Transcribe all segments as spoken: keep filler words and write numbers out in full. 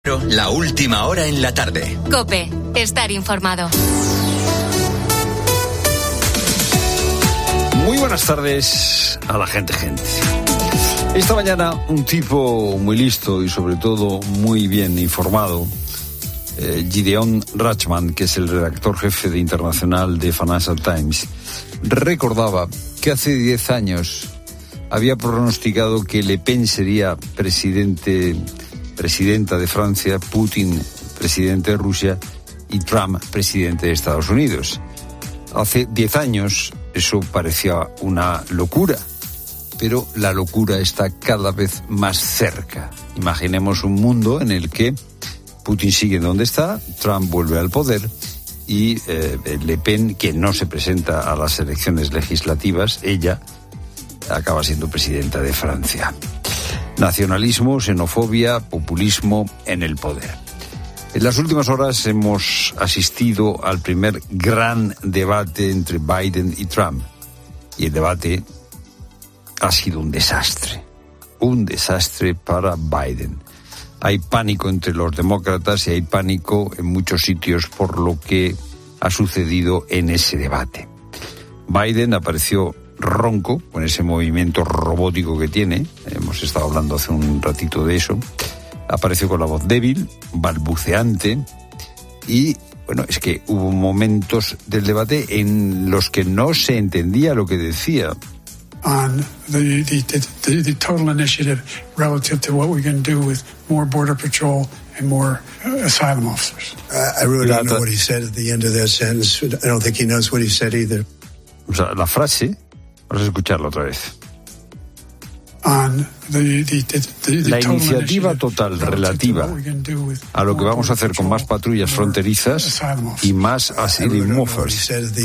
La última hora en la tarde. COPE. Estar informado. Muy buenas tardes a la gente, gente. Esta mañana un tipo muy listo y sobre todo muy bien informado, eh, Gideon Rachman, que es el redactor jefe de internacional de Financial Times, recordaba que hace diez años había pronosticado que Le Pen sería presidente, presidenta de Francia, Putin presidente de Rusia y Trump presidente de Estados Unidos. Hace diez años eso parecía una locura, pero la locura está cada vez más cerca. Imaginemos un mundo en el que Putin sigue donde está, Trump vuelve al poder y eh, Le Pen, que no se presenta a las elecciones legislativas, ella acaba siendo presidenta de Francia. Nacionalismo, xenofobia, populismo en el poder. En las últimas horas hemos asistido al primer gran debate entre Biden y Trump. Y el debate ha sido un desastre. Un desastre para Biden. Hay pánico entre los demócratas y hay pánico en muchos sitios por lo que ha sucedido en ese debate. Biden apareció ronco, con ese movimiento robótico que tiene, hemos estado hablando hace un ratito de eso, apareció con la voz débil, balbuceante, y bueno, es que hubo momentos del debate en los que no se entendía lo que decía. On the, the, the, the total initiative relative to what we can do with more border patrol and more uh, asylum officers. I, I really don't know what he said at the end of that sentence. I don't think he knows what he said either. O sea, la frase, vamos a escucharla otra vez. La iniciativa total relativa a lo que vamos a hacer con más patrullas fronterizas y más asylum officers.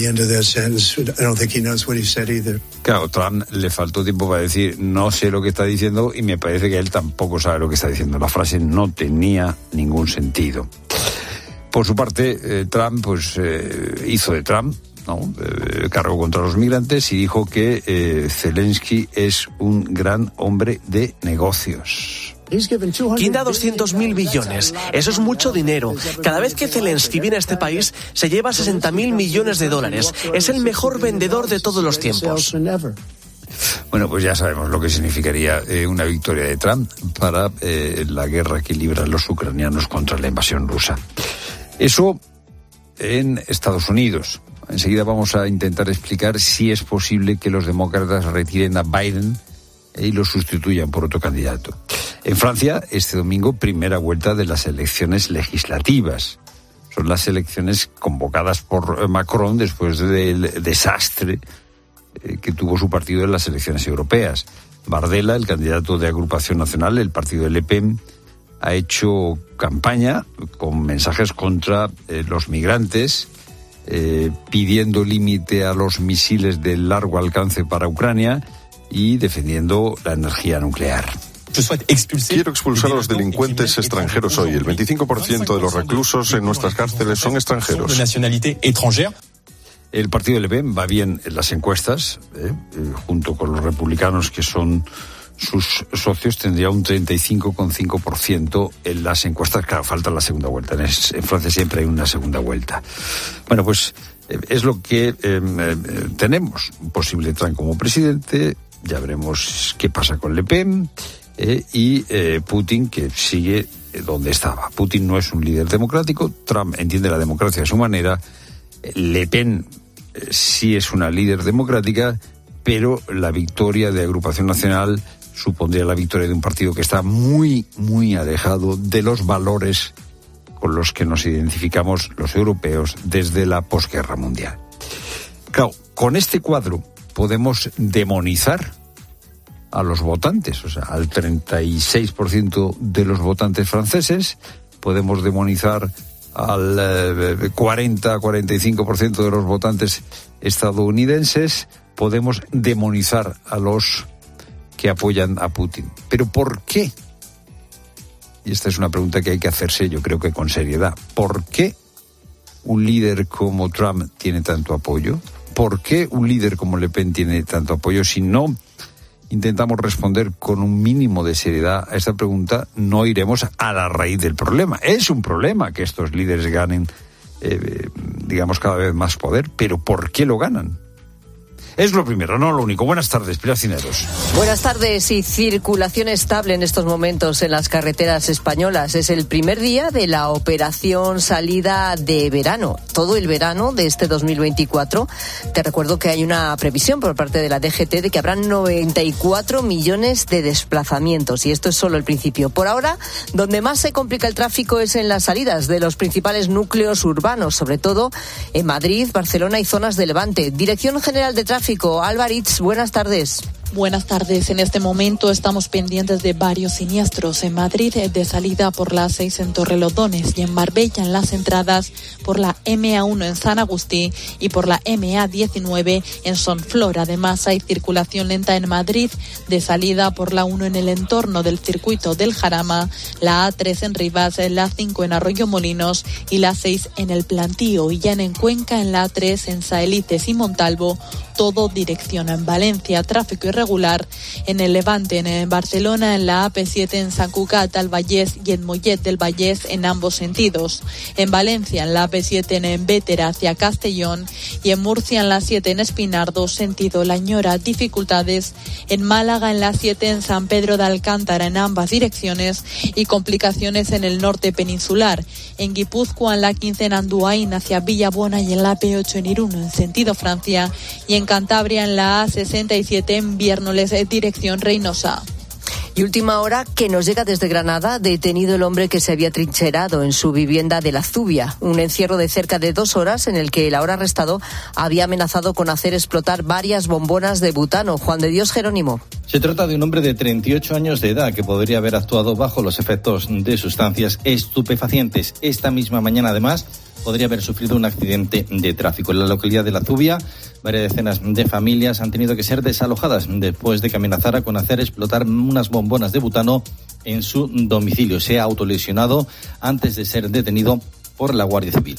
Claro, Trump le faltó tiempo para decir no sé lo que está diciendo y me parece que él tampoco sabe lo que está diciendo. La frase no tenía ningún sentido. Por su parte, eh, Trump pues eh, hizo de Trump, ¿no? Eh, cargó contra los migrantes y dijo que eh, Zelensky es un gran hombre de negocios. ¿Quién da doscientos mil billones? Eso es mucho dinero. Cada vez que Zelensky viene a este país, se lleva sesenta mil millones de dólares. Es el mejor vendedor de todos los tiempos. Bueno, pues ya sabemos lo que significaría eh, una victoria de Trump para eh, la guerra que libran los ucranianos contra la invasión rusa. Eso en Estados Unidos. Enseguida vamos a intentar explicar si es posible que los demócratas retiren a Biden y lo sustituyan por otro candidato. En Francia, este domingo, primera vuelta de las elecciones legislativas. Son las elecciones convocadas por Macron después del desastre que tuvo su partido en las elecciones europeas. Bardella, el candidato de Agrupación Nacional, el partido de Le Pen, ha hecho campaña con mensajes contra eh, los migrantes, Eh, pidiendo límite a los misiles de largo alcance para Ucrania y defendiendo la energía nuclear. Quiero expulsar a los delincuentes extranjeros hoy. El veinticinco por ciento de los reclusos en nuestras cárceles son extranjeros. El partido de Le Pen va bien en las encuestas, eh, eh, junto con los republicanos que son sus socios, tendría un treinta y cinco coma cinco por ciento en las encuestas. Claro, falta la segunda vuelta. En, es, en Francia siempre hay una segunda vuelta. Bueno, pues eh, es lo que eh, eh, tenemos. Un posible Trump como presidente, ya veremos qué pasa con Le Pen, eh, y eh, Putin, que sigue donde estaba. Putin no es un líder democrático, Trump entiende la democracia a su manera, Le Pen eh, sí es una líder democrática, pero la victoria de Agrupación Nacional supondría la victoria de un partido que está muy, muy alejado de los valores con los que nos identificamos los europeos desde la posguerra mundial. Claro, con este cuadro podemos demonizar a los votantes, o sea, al treinta y seis por ciento de los votantes franceses, podemos demonizar al eh, cuarenta a cuarenta y cinco por ciento de los votantes estadounidenses, podemos demonizar a los que apoyan a Putin. ¿Pero por qué? Y esta es una pregunta que hay que hacerse, yo creo que con seriedad. ¿Por qué un líder como Trump tiene tanto apoyo? ¿Por qué un líder como Le Pen tiene tanto apoyo si no intentamos responder con un mínimo de seriedad a esta pregunta, no iremos a la raíz del problema. Es un problema que estos líderes ganen, eh, digamos, cada vez más poder, pero ¿por qué lo ganan? Es lo primero, no lo único. Buenas tardes, Pilar Cineros. Buenas tardes y circulación estable en estos momentos en las carreteras españolas. Es el primer día de la operación salida de verano, todo el verano de este dos mil veinticuatro. Te recuerdo que hay una previsión por parte de la D G T de que habrá noventa y cuatro millones de desplazamientos y esto es solo el principio. Por ahora, donde más se complica el tráfico es en las salidas de los principales núcleos urbanos, sobre todo en Madrid, Barcelona y zonas de Levante. Dirección General de Tráfico, Álvarez, buenas tardes. Buenas tardes. En este momento estamos pendientes de varios siniestros. En Madrid, de salida por la A seis en Torrelodones y en Marbella en las entradas por la eme a uno en San Agustín y por la eme a diecinueve en Sonflor. Además, hay circulación lenta en Madrid, de salida por la uno en el entorno del circuito del Jarama, la A tres en Rivas, la cinco en Arroyo Molinos y la seis en el Plantío. Y ya en Cuenca, en la A tres en Saelices y Montalvo, todo dirección en Valencia. Tráfico irregular en el Levante, en Barcelona, en la A P siete en Sant Cugat al Vallès y en Mollet del Vallès en ambos sentidos. En Valencia, en la A P siete en Bétera hacia Castellón y en Murcia, en la siete en Espinardo, sentido La Ñora. Dificultades en Málaga, en la siete en San Pedro de Alcántara en ambas direcciones y complicaciones en el norte peninsular. En Guipúzcoa, en la quince en Anduaín hacia Villabuena y en la A P ocho en Irún en sentido Francia y en Cantabria en la A sesenta y siete en Viernoles dirección Reynosa. Y última hora que nos llega desde Granada, detenido el hombre que se había trincherado en su vivienda de La Zubia. Un encierro de cerca de dos horas en el que el ahora arrestado había amenazado con hacer explotar varias bombonas de butano. Juan de Dios Jerónimo. Se trata de un hombre de treinta y ocho años de edad que podría haber actuado bajo los efectos de sustancias estupefacientes. Esta misma mañana, además, podría haber sufrido un accidente de tráfico. En la localidad de La Zubia, varias decenas de familias han tenido que ser desalojadas después de que amenazara con hacer explotar unas bombonas de butano en su domicilio. Se ha autolesionado antes de ser detenido por la Guardia Civil.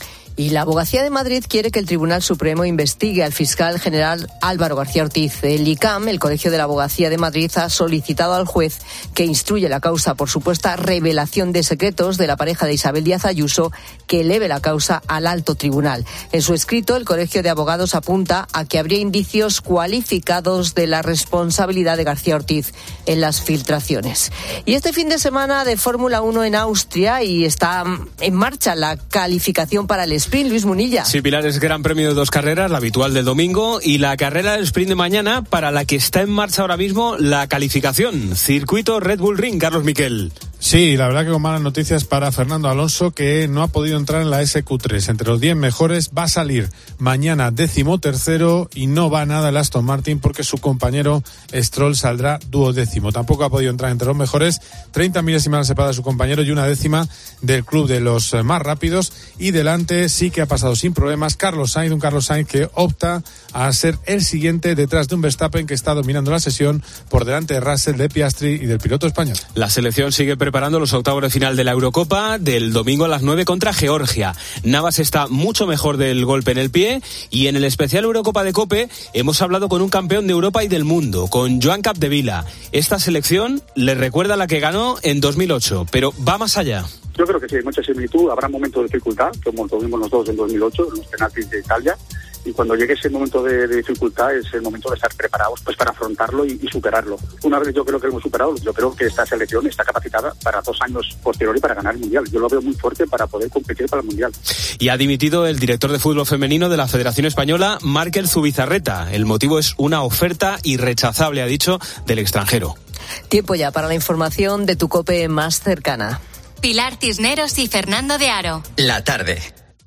Y la Abogacía de Madrid quiere que el Tribunal Supremo investigue al fiscal general Álvaro García Ortiz. El I C A M, el Colegio de la Abogacía de Madrid, ha solicitado al juez que instruye la causa por supuesta revelación de secretos de la pareja de Isabel Díaz Ayuso que eleve la causa al alto tribunal. En su escrito, el Colegio de Abogados apunta a que habría indicios cualificados de la responsabilidad de García Ortiz en las filtraciones. Y este fin de semana de Fórmula uno en Austria y está en marcha la calificación para el sprint, Luis Munilla. Sí, Pilar, es Gran Premio de dos carreras, la habitual del domingo y la carrera del sprint de mañana para la que está en marcha ahora mismo la calificación. Circuito Red Bull Ring, Carlos Miquel. Sí, la verdad que con malas noticias para Fernando Alonso, que no ha podido entrar en la ese cu tres. Entre los diez mejores va a salir mañana decimotercero y no va nada el Aston Martin porque su compañero Stroll saldrá duodécimo. Tampoco ha podido entrar entre los mejores. treinta milésimas separadas de su compañero y una décima del club de los más rápidos. Y delante sí que ha pasado sin problemas Carlos Sainz, un Carlos Sainz que opta a ser el siguiente detrás de un Verstappen que está dominando la sesión por delante de Russell, de Piastri y del piloto español. La selección sigue preparando los octavos de final de la Eurocopa del domingo a las nueve contra Georgia. Navas está mucho mejor del golpe en el pie y en el especial Eurocopa de COPE hemos hablado con un campeón de Europa y del mundo, con Joan Capdevila. Esta selección le recuerda a la que ganó en dos mil ocho, pero va más allá. Yo creo que sí, hay mucha similitud. Habrá momentos de dificultad, como tuvimos los dos en dos mil ocho, en los penaltis de Italia. Y cuando llegue ese momento de, de dificultad es el momento de estar preparados pues para afrontarlo y, y superarlo. Una vez yo creo que lo hemos superado, yo creo que esta selección está capacitada para dos años posteriores para ganar el Mundial. Yo lo veo muy fuerte para poder competir para el Mundial. Y ha dimitido el director de fútbol femenino de la Federación Española, Márquez Zubizarreta. El motivo es una oferta irrechazable, ha dicho, del extranjero. Tiempo ya para la información de tu COPE más cercana. Pilar Cisneros y Fernando de Aro. La tarde.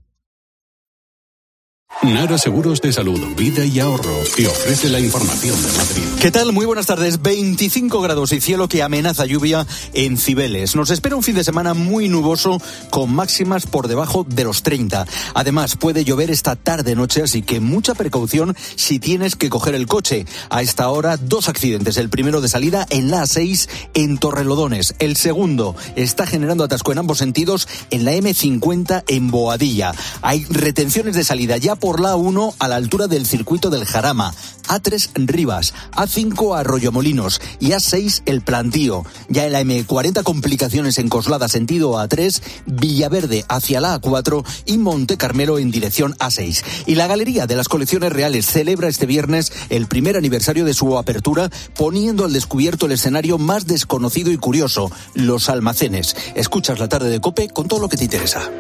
Nara Seguros de Salud, Vida y Ahorro te ofrece la información de Madrid. ¿Qué tal? Muy buenas tardes. veinticinco grados y cielo que amenaza lluvia en Cibeles. Nos espera un fin de semana muy nuboso con máximas por debajo de los treinta. Además, puede llover esta tarde-noche, así que mucha precaución si tienes que coger el coche. A esta hora, dos accidentes. El primero de salida en la A seis en Torrelodones. El segundo está generando atasco en ambos sentidos en la eme cincuenta en Boadilla. Hay retenciones de salida ya por por la A uno a la altura del circuito del Jarama, A tres Rivas, A cinco Arroyomolinos y A seis El Plantío. Ya en la eme cuarenta complicaciones en Coslada sentido A tres, Villaverde hacia la A cuatro y Monte Carmelo en dirección A seis. Y la Galería de las Colecciones Reales celebra este viernes el primer aniversario de su apertura, poniendo al descubierto el escenario más desconocido y curioso, los almacenes. Escuchas La Tarde de COPE con todo lo que te interesa.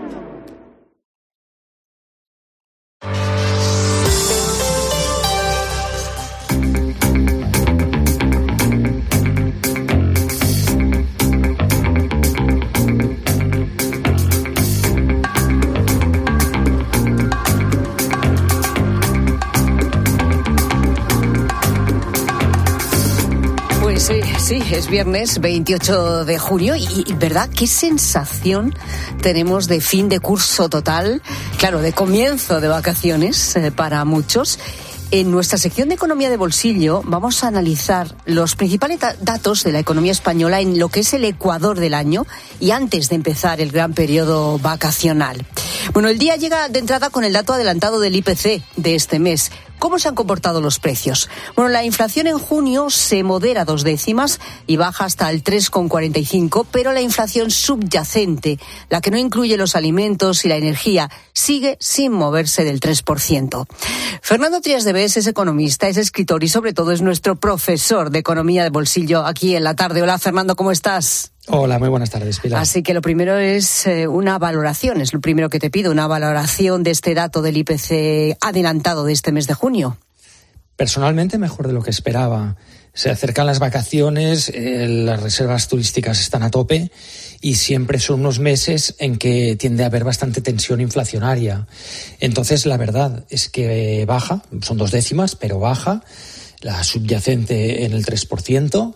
Sí, sí, es viernes veintiocho de junio y, y, ¿verdad? ¿Qué sensación tenemos de fin de curso total? Claro, de comienzo de vacaciones eh, para muchos. En nuestra sección de Economía de Bolsillo vamos a analizar los principales da- datos de la economía española en lo que es el Ecuador del año y antes de empezar el gran periodo vacacional. Bueno, el día llega de entrada con el dato adelantado del I Pe Ce de este mes. ¿Cómo se han comportado los precios? Bueno, la inflación en junio se modera dos décimas y baja hasta el tres coma cuarenta y cinco, pero la inflación subyacente, la que no incluye los alimentos y la energía, sigue sin moverse del tres por ciento. Fernando Trías de Bes es economista, es escritor y sobre todo es nuestro profesor de Economía de Bolsillo aquí en La Tarde. Hola, Fernando, ¿cómo estás? Hola, muy buenas tardes, Pilar. Así que lo primero es eh, una valoración, es lo primero que te pido, una valoración de este dato del I Pe Ce adelantado de este mes de junio. Personalmente, mejor de lo que esperaba. Se acercan las vacaciones, eh, las reservas turísticas están a tope y siempre son unos meses en que tiende a haber bastante tensión inflacionaria. Entonces, la verdad es que baja, son dos décimas, pero baja. La subyacente en el tres por ciento.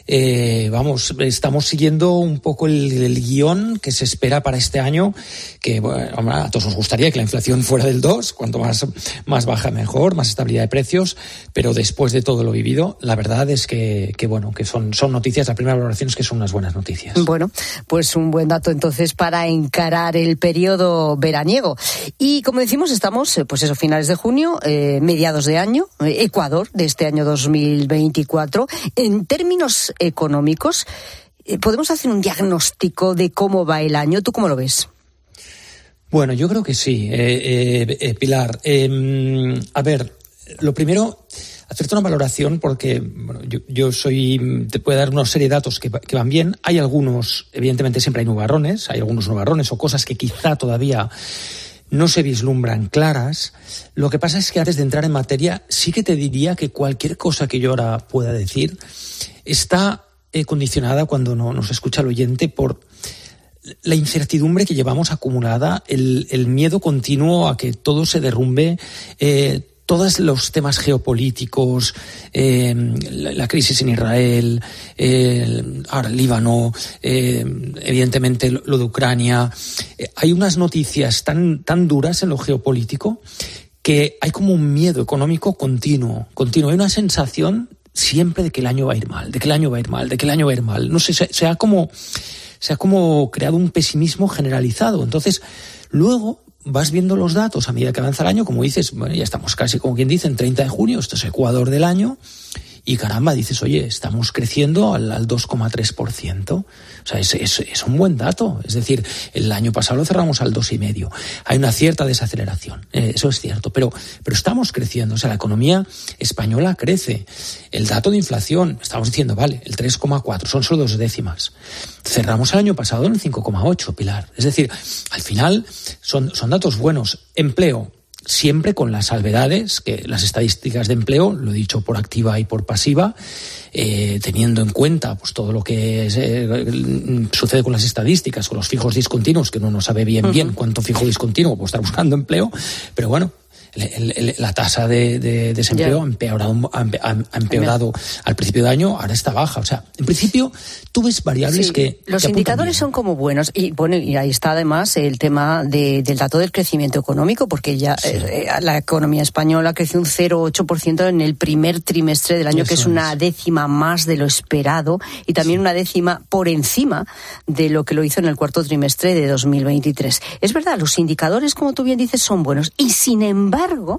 Eh, vamos, estamos siguiendo un poco el, el guión que se espera para este año, que bueno, a todos nos gustaría que la inflación fuera del dos, cuanto más, más baja mejor, más estabilidad de precios, pero después de todo lo vivido, la verdad es que, que bueno, que son, son noticias, la primera valoración es que son unas buenas noticias. Bueno, pues un buen dato entonces para encarar el periodo veraniego. Y como decimos, estamos, pues eso, finales de junio, eh, mediados de año, eh, Ecuador de este año dos mil veinticuatro. En términos económicos, ¿podemos hacer un diagnóstico de cómo va el año? ¿Tú cómo lo ves? Bueno, yo creo que sí, eh, eh, eh, Pilar. Eh, a ver, lo primero, hacerte una valoración porque bueno, yo, yo soy, te puedo dar una serie de datos que, que van bien. Hay algunos, evidentemente siempre hay nubarrones, hay algunos nubarrones o cosas que quizá todavía no se vislumbran claras. Lo que pasa es que antes de entrar en materia, sí que te diría que cualquier cosa que yo ahora pueda decir está eh, condicionada, cuando no nos escucha el oyente, por la incertidumbre que llevamos acumulada, el, el miedo continuo a que todo se derrumbe, eh, todos los temas geopolíticos, eh, la, la crisis en Israel, eh, ahora el Líbano, eh, evidentemente lo, lo de Ucrania. Eh, hay unas noticias tan, tan duras en lo geopolítico que hay como un miedo económico continuo, continuo. Hay una sensación siempre de que el año va a ir mal, de que el año va a ir mal, de que el año va a ir mal. No sé, se, se ha como, se ha como creado un pesimismo generalizado. Entonces, luego vas viendo los datos a medida que avanza el año, como dices, bueno, ya estamos casi, como quien dice, en treinta de junio, esto es Ecuador del año, y caramba, dices, oye, estamos creciendo al, al dos coma tres por ciento. O sea, es, es, es un buen dato. Es decir, el año pasado lo cerramos al dos coma cinco. Hay una cierta desaceleración, eh, eso es cierto, pero, pero estamos creciendo. O sea, la economía española crece. El dato de inflación, estamos diciendo, vale, el tres coma cuatro, son solo dos décimas. Cerramos el año pasado en el cinco coma ocho, Pilar. Es decir, al final son, son datos buenos. Empleo, siempre con las salvedades, que las estadísticas de empleo, lo he dicho por activa y por pasiva, eh, teniendo en cuenta pues todo lo que es, eh, sucede con las estadísticas, con los fijos discontinuos, que uno no sabe bien uh-huh. bien cuánto fijo discontinuo puede estar buscando empleo, pero bueno, el, el, la tasa de, de desempleo yeah. ha empeorado, ha, ha empeorado al principio de año, ahora está baja. O sea, en principio tú ves variables sí, que... Los que indicadores bien. son como buenos. Y bueno, y ahí está además el tema de, del dato del crecimiento económico, porque ya sí. eh, la economía española creció un cero coma ocho por ciento en el primer trimestre del año, Eso que es, es una décima más de lo esperado y también sí. una décima por encima de lo que lo hizo en el cuarto trimestre de dos mil veintitrés. Es verdad, los indicadores, como tú bien dices, son buenos. Y sin embargo,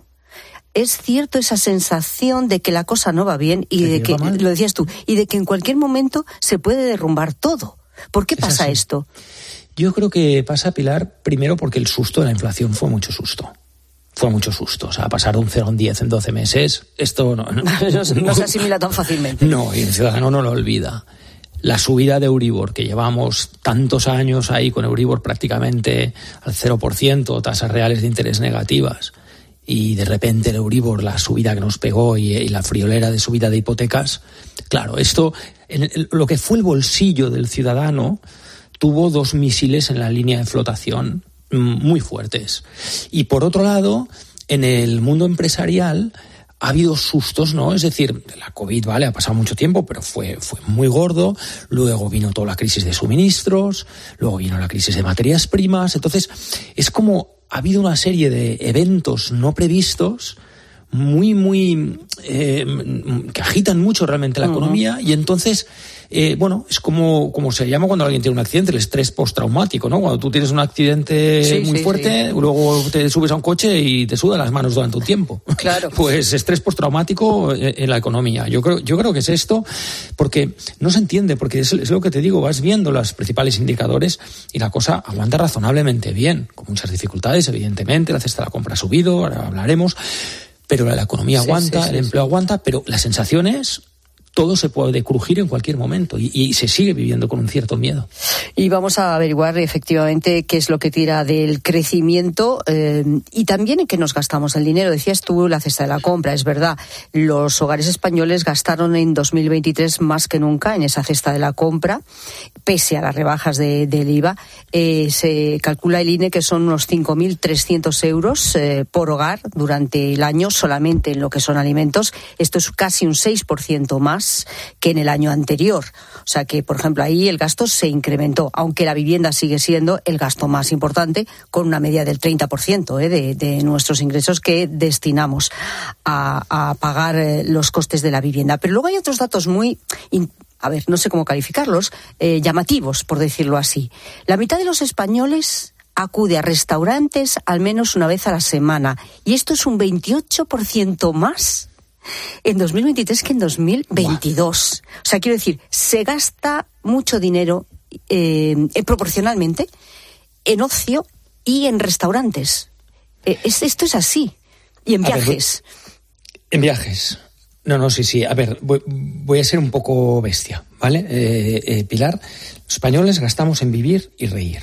es cierto esa sensación de que la cosa no va bien y de que, lo decías tú, y de que en cualquier momento se puede derrumbar todo. ¿Por qué pasa así. esto? Yo creo que pasa, Pilar, primero porque el susto de la inflación fue mucho susto. Fue mucho susto. O sea, pasar de un cero a un diez en doce meses, esto no, no, no, no se asimila tan fácilmente. No, y el ciudadano no lo olvida. La subida de Euribor, que llevamos tantos años ahí con Euribor prácticamente al cero por ciento, tasas reales de interés negativas, y de repente el Euribor, la subida que nos pegó y, y la friolera de subida de hipotecas, claro, esto, en el, lo que fue el bolsillo del ciudadano, tuvo dos misiles en la línea de flotación muy fuertes. Y por otro lado, en el mundo empresarial ha habido sustos, ¿no? Es decir, la COVID, vale, ha pasado mucho tiempo, pero fue, fue muy gordo. Luego vino toda la crisis de suministros, luego vino la crisis de materias primas. Entonces, es como ha habido una serie de eventos no previstos muy, muy... Eh, que agitan mucho realmente la uh-huh. economía, y entonces... Eh, bueno, es como, como se llama cuando alguien tiene un accidente, el estrés postraumático, ¿no? Cuando tú tienes un accidente sí, muy sí, fuerte, sí. luego te subes a un coche y te sudan las manos durante un tiempo. Claro. Pues estrés postraumático en la economía. Yo creo, yo creo que es esto, porque no se entiende, porque es, es lo que te digo, vas viendo los principales indicadores y la cosa aguanta razonablemente bien, con muchas dificultades, evidentemente, la cesta de la compra ha subido, ahora hablaremos, pero la, la economía sí, aguanta, sí, sí, el empleo sí. aguanta, pero la sensación es... todo se puede crujir en cualquier momento y, y se sigue viviendo con un cierto miedo. Y vamos a averiguar efectivamente qué es lo que tira del crecimiento eh, y también en qué nos gastamos el dinero. Decías tú la cesta de la compra, es verdad. Los hogares españoles gastaron en dos mil veintitrés más que nunca en esa cesta de la compra, pese a las rebajas de, del I V A. Eh, se calcula el I N E que son unos cinco mil trescientos euros eh, por hogar durante el año solamente en lo que son alimentos. Esto es casi un seis por ciento más que en el año anterior. O sea que, por ejemplo, ahí el gasto se incrementó, aunque la vivienda sigue siendo el gasto más importante, con una media del treinta por ciento eh, de, de nuestros ingresos que destinamos a, a pagar eh, los costes de la vivienda. Pero luego hay otros datos muy... In- a ver, no sé cómo calificarlos, eh, llamativos, por decirlo así. La mitad de los españoles acude a restaurantes al menos una vez a la semana, y esto es un veintiocho por ciento más en dos mil veintitrés que en dos mil veintidós. Wow. O sea, quiero decir, se gasta mucho dinero eh, eh, proporcionalmente en ocio y en restaurantes. Eh, es, esto es así. Y en viajes. Ver, en viajes. No, no, sí, sí. A ver, voy, voy a ser un poco bestia, ¿vale? Eh, eh, Pilar, los españoles gastamos en vivir y reír.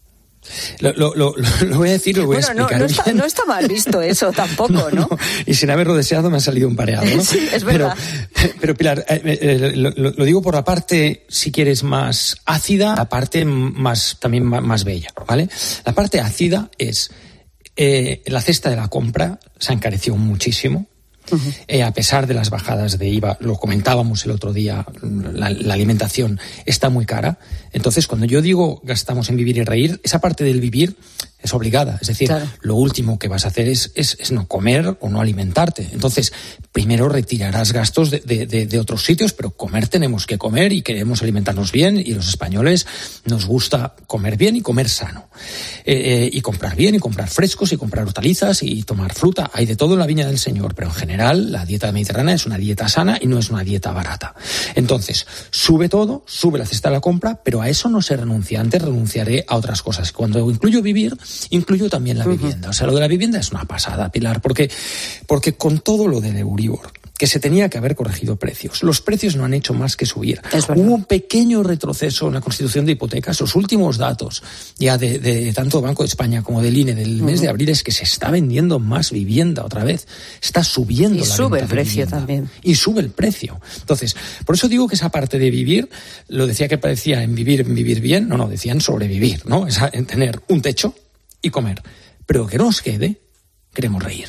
Lo, lo, lo, lo voy a decir, lo voy bueno, a explicar. No, no, está, no está mal visto eso tampoco, ¿no? no, no. Y sin haberlo deseado me ha salido un pareado, ¿no? Sí, es verdad. Pero, pero Pilar, eh, eh, lo, lo digo por la parte, si quieres, más ácida, la parte más también más, más bella, ¿vale? La parte ácida es eh, la cesta de la compra se encareció muchísimo. Uh-huh. Eh, a pesar de las bajadas de I V A, lo comentábamos el otro día, la, la alimentación está muy cara. Entonces, cuando yo digo gastamos en vivir y reír, esa parte del vivir es obligada. Es decir, claro, lo último que vas a hacer es, es, es no comer o no alimentarte. Entonces, primero retirarás gastos de, de, de, de otros sitios, pero comer tenemos que comer y queremos alimentarnos bien, y los españoles nos gusta comer bien y comer sano. Eh, eh, y comprar bien y comprar frescos y comprar hortalizas y tomar fruta. Hay de todo en la viña del Señor, pero en general la dieta mediterránea es una dieta sana y no es una dieta barata. Entonces, sube todo, sube la cesta de la compra, pero a eso no se renuncia. Antes renunciaré a otras cosas. Cuando incluyo vivir, incluyo también la uh-huh. vivienda. O sea, lo de la vivienda es una pasada, Pilar, porque, porque con todo lo del Euribor, que se tenía que haber corregido precios, los precios no han hecho más que subir. Hubo un pequeño retroceso en la constitución de hipotecas. Los últimos datos ya de, de tanto Banco de España como del I N E del uh-huh. mes de abril es que se está vendiendo más vivienda otra vez. Está subiendo y la sube venta el precio vivienda. También. Y sube el precio. Entonces, por eso digo que esa parte de vivir, lo decía que parecía en vivir, en vivir bien, no, no, decían sobrevivir, ¿no? Es en tener un techo y comer. Pero que no os quede, queremos reír. Es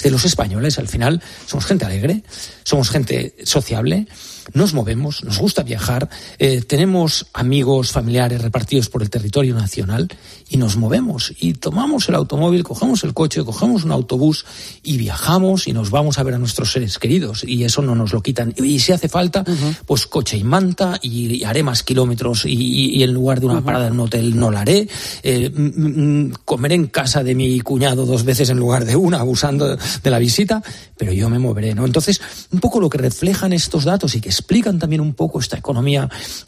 de los españoles. Al final somos gente alegre, somos gente sociable, nos movemos, nos gusta viajar, eh, tenemos amigos, familiares repartidos por el territorio nacional y nos movemos y tomamos el automóvil, cogemos el coche, cogemos un autobús y viajamos y nos vamos a ver a nuestros seres queridos, y eso no nos lo quitan. Y si hace falta, uh-huh. pues coche y manta, y, y haré más kilómetros, y, y, y en lugar de una uh-huh. parada en un hotel no la haré, eh, m- m- comeré en casa de mi cuñado dos veces en lugar de una, abusando de la visita, pero yo me moveré, ¿no? Entonces, un poco lo que reflejan estos datos y que explican también un poco esta economía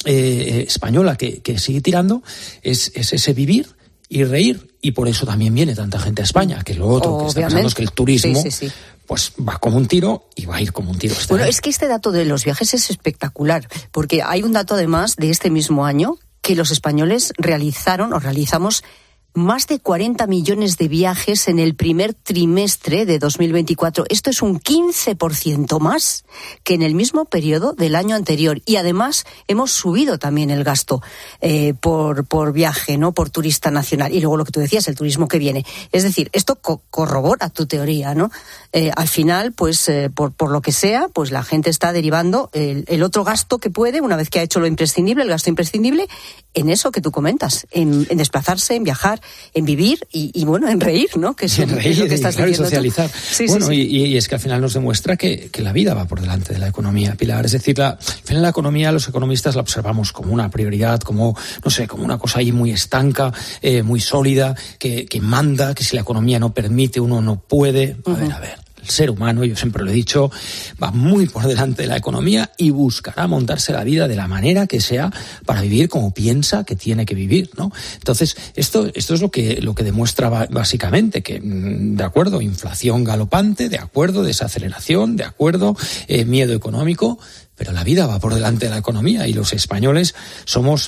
eh, española que, que sigue tirando, es, es ese vivir y reír, y por eso también viene tanta gente a España, que lo otro Obviamente. que está pasando es que el turismo sí, sí, sí. pues va como un tiro y va a ir como un tiro. Bueno, es que este dato de los viajes es espectacular, porque hay un dato además de este mismo año que los españoles realizaron o realizamos más de cuarenta millones de viajes en el primer trimestre de dos mil veinticuatro. Esto es un quince por ciento más que en el mismo periodo del año anterior. Y además hemos subido también el gasto eh, por, por viaje, ¿no? Por turista nacional. Y luego lo que tú decías, el turismo que viene. Es decir, esto co- corrobora tu teoría, ¿no? Eh, al final, pues, eh, por, por lo que sea, pues la gente está derivando el, el otro gasto que puede, una vez que ha hecho lo imprescindible, el gasto imprescindible, en eso que tú comentas, en, en desplazarse, en viajar, en vivir y, y bueno, en reír, ¿no? Que es, en reír, es lo que estás claro, diciendo y socializar. Sí, bueno, sí, sí. Y, y es que al final nos demuestra que, que la vida va por delante de la economía, Pilar. Es decir, la, al final la economía, los economistas la observamos como una prioridad, como, no sé, como una cosa ahí muy estanca, eh, muy sólida, que, que manda, que si la economía no permite, uno no puede. A uh-huh. ver, a ver. El ser humano, yo siempre lo he dicho, va muy por delante de la economía y buscará montarse la vida de la manera que sea para vivir como piensa que tiene que vivir, ¿no? Entonces, esto, esto es lo que, lo que demuestra básicamente que, de acuerdo, inflación galopante, de acuerdo, desaceleración, de acuerdo, eh, miedo económico, pero la vida va por delante de la economía y los españoles somos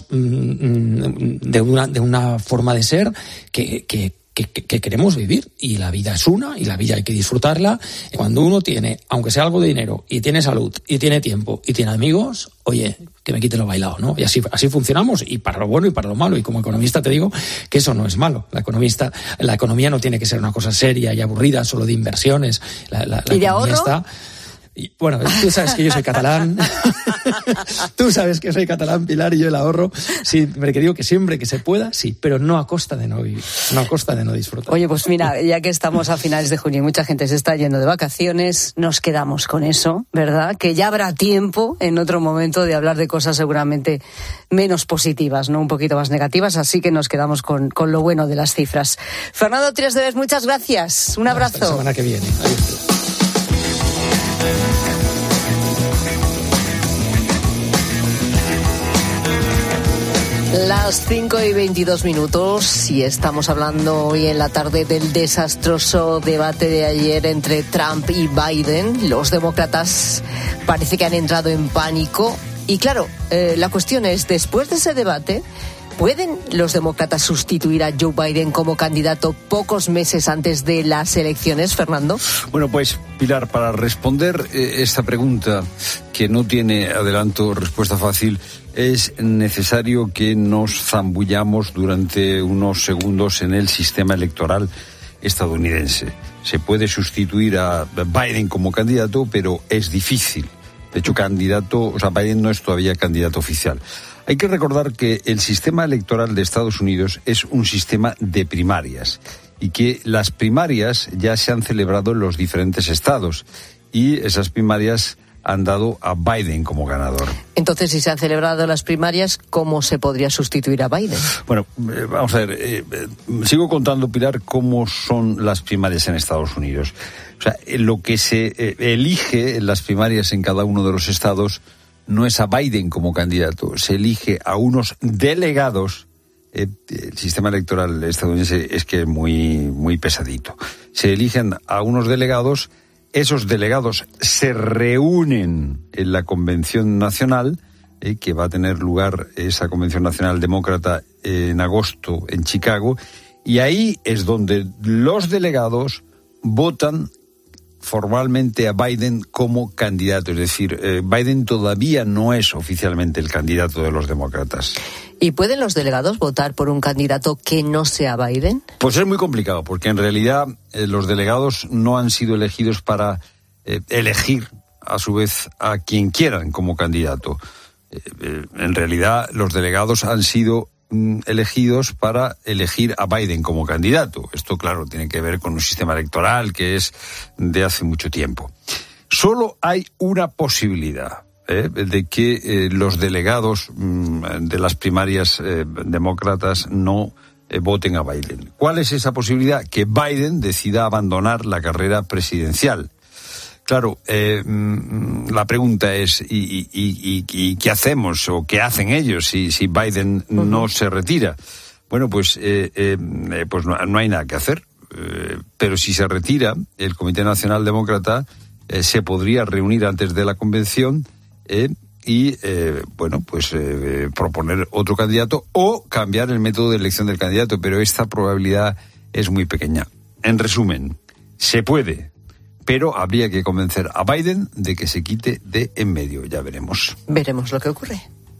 mm, de una, de una forma de ser que, que Que, que, que queremos vivir, y la vida es una, y la vida hay que disfrutarla. Cuando uno tiene, aunque sea algo de dinero, y tiene salud, y tiene tiempo, y tiene amigos, oye, que me quite lo bailado, ¿no? Y así, así funcionamos, y para lo bueno y para lo malo, y como economista te digo que eso no es malo. La economista, la economía no tiene que ser una cosa seria y aburrida, solo de inversiones. La, la, la ¿Y de economía ahorro? Está... Y, bueno, tú sabes que yo soy catalán. Tú sabes que soy catalán, Pilar, y yo el ahorro, sí, me digo que siempre que se pueda, sí, pero no a costa de no vivir, no a costa de no disfrutar. Oye, pues mira, ya que estamos a finales de junio y mucha gente se está yendo de vacaciones, nos quedamos con eso, ¿verdad? Que ya habrá tiempo en otro momento de hablar de cosas seguramente menos positivas, ¿no? Un poquito más negativas, así que nos quedamos con, con lo bueno de las cifras. Fernando Trias de Bes, muchas gracias. Un abrazo. Hasta la semana que viene. Adiós. Las cinco y veintidós minutos y estamos hablando hoy en la tarde del desastroso debate de ayer entre Trump y Biden. Los demócratas parece que han entrado en pánico y claro, eh, la cuestión es, después de ese debate, ¿pueden los demócratas sustituir a Joe Biden como candidato pocos meses antes de las elecciones, Fernando? Bueno, pues, Pilar, para responder eh, esta pregunta, que no tiene, adelanto, respuesta fácil, es necesario que nos zambullamos durante unos segundos en el sistema electoral estadounidense. Se puede sustituir a Biden como candidato, pero es difícil. De hecho, candidato, o sea, Biden no es todavía candidato oficial. Hay que recordar que el sistema electoral de Estados Unidos es un sistema de primarias y que las primarias ya se han celebrado en los diferentes estados y esas primarias han dado a Biden como ganador. Entonces, si se han celebrado las primarias, ¿cómo se podría sustituir a Biden? Bueno, eh, vamos a ver, eh, eh, sigo contando, Pilar, cómo son las primarias en Estados Unidos. O sea, eh, lo que se eh, elige en las primarias en cada uno de los estados no es a Biden como candidato, se elige a unos delegados. Eh, el sistema electoral estadounidense es que es muy, muy pesadito. Se eligen a unos delegados. Esos delegados se reúnen en la Convención Nacional, eh, que va a tener lugar esa Convención Nacional Demócrata eh, en agosto en Chicago, y ahí es donde los delegados votan formalmente a Biden como candidato. Es decir, eh, Biden todavía no es oficialmente el candidato de los demócratas. ¿Y pueden los delegados votar por un candidato que no sea Biden? Pues es muy complicado, porque en realidad eh, los delegados no han sido elegidos para eh, elegir, a su vez, a quien quieran como candidato. Eh, eh, en realidad, los delegados han sido mm, elegidos para elegir a Biden como candidato. Esto, claro, tiene que ver con un sistema electoral que es de hace mucho tiempo. Solo hay una posibilidad. Eh, de que eh, los delegados mm, de las primarias eh, demócratas no eh, voten a Biden. ¿Cuál es esa posibilidad? Que Biden decida abandonar la carrera presidencial. Claro, eh, mm, la pregunta es, ¿y, y, y, y qué hacemos o qué hacen ellos si, si Biden uh-huh. no se retira? Bueno, pues, eh, eh, pues no, no hay nada que hacer. Eh, pero si se retira, el Comité Nacional Demócrata eh, se podría reunir antes de la convención Eh, y, eh, bueno, pues eh, proponer otro candidato o cambiar el método de elección del candidato, pero esta probabilidad es muy pequeña. En resumen, se puede, pero habría que convencer a Biden de que se quite de en medio. Ya veremos. Veremos lo que ocurre.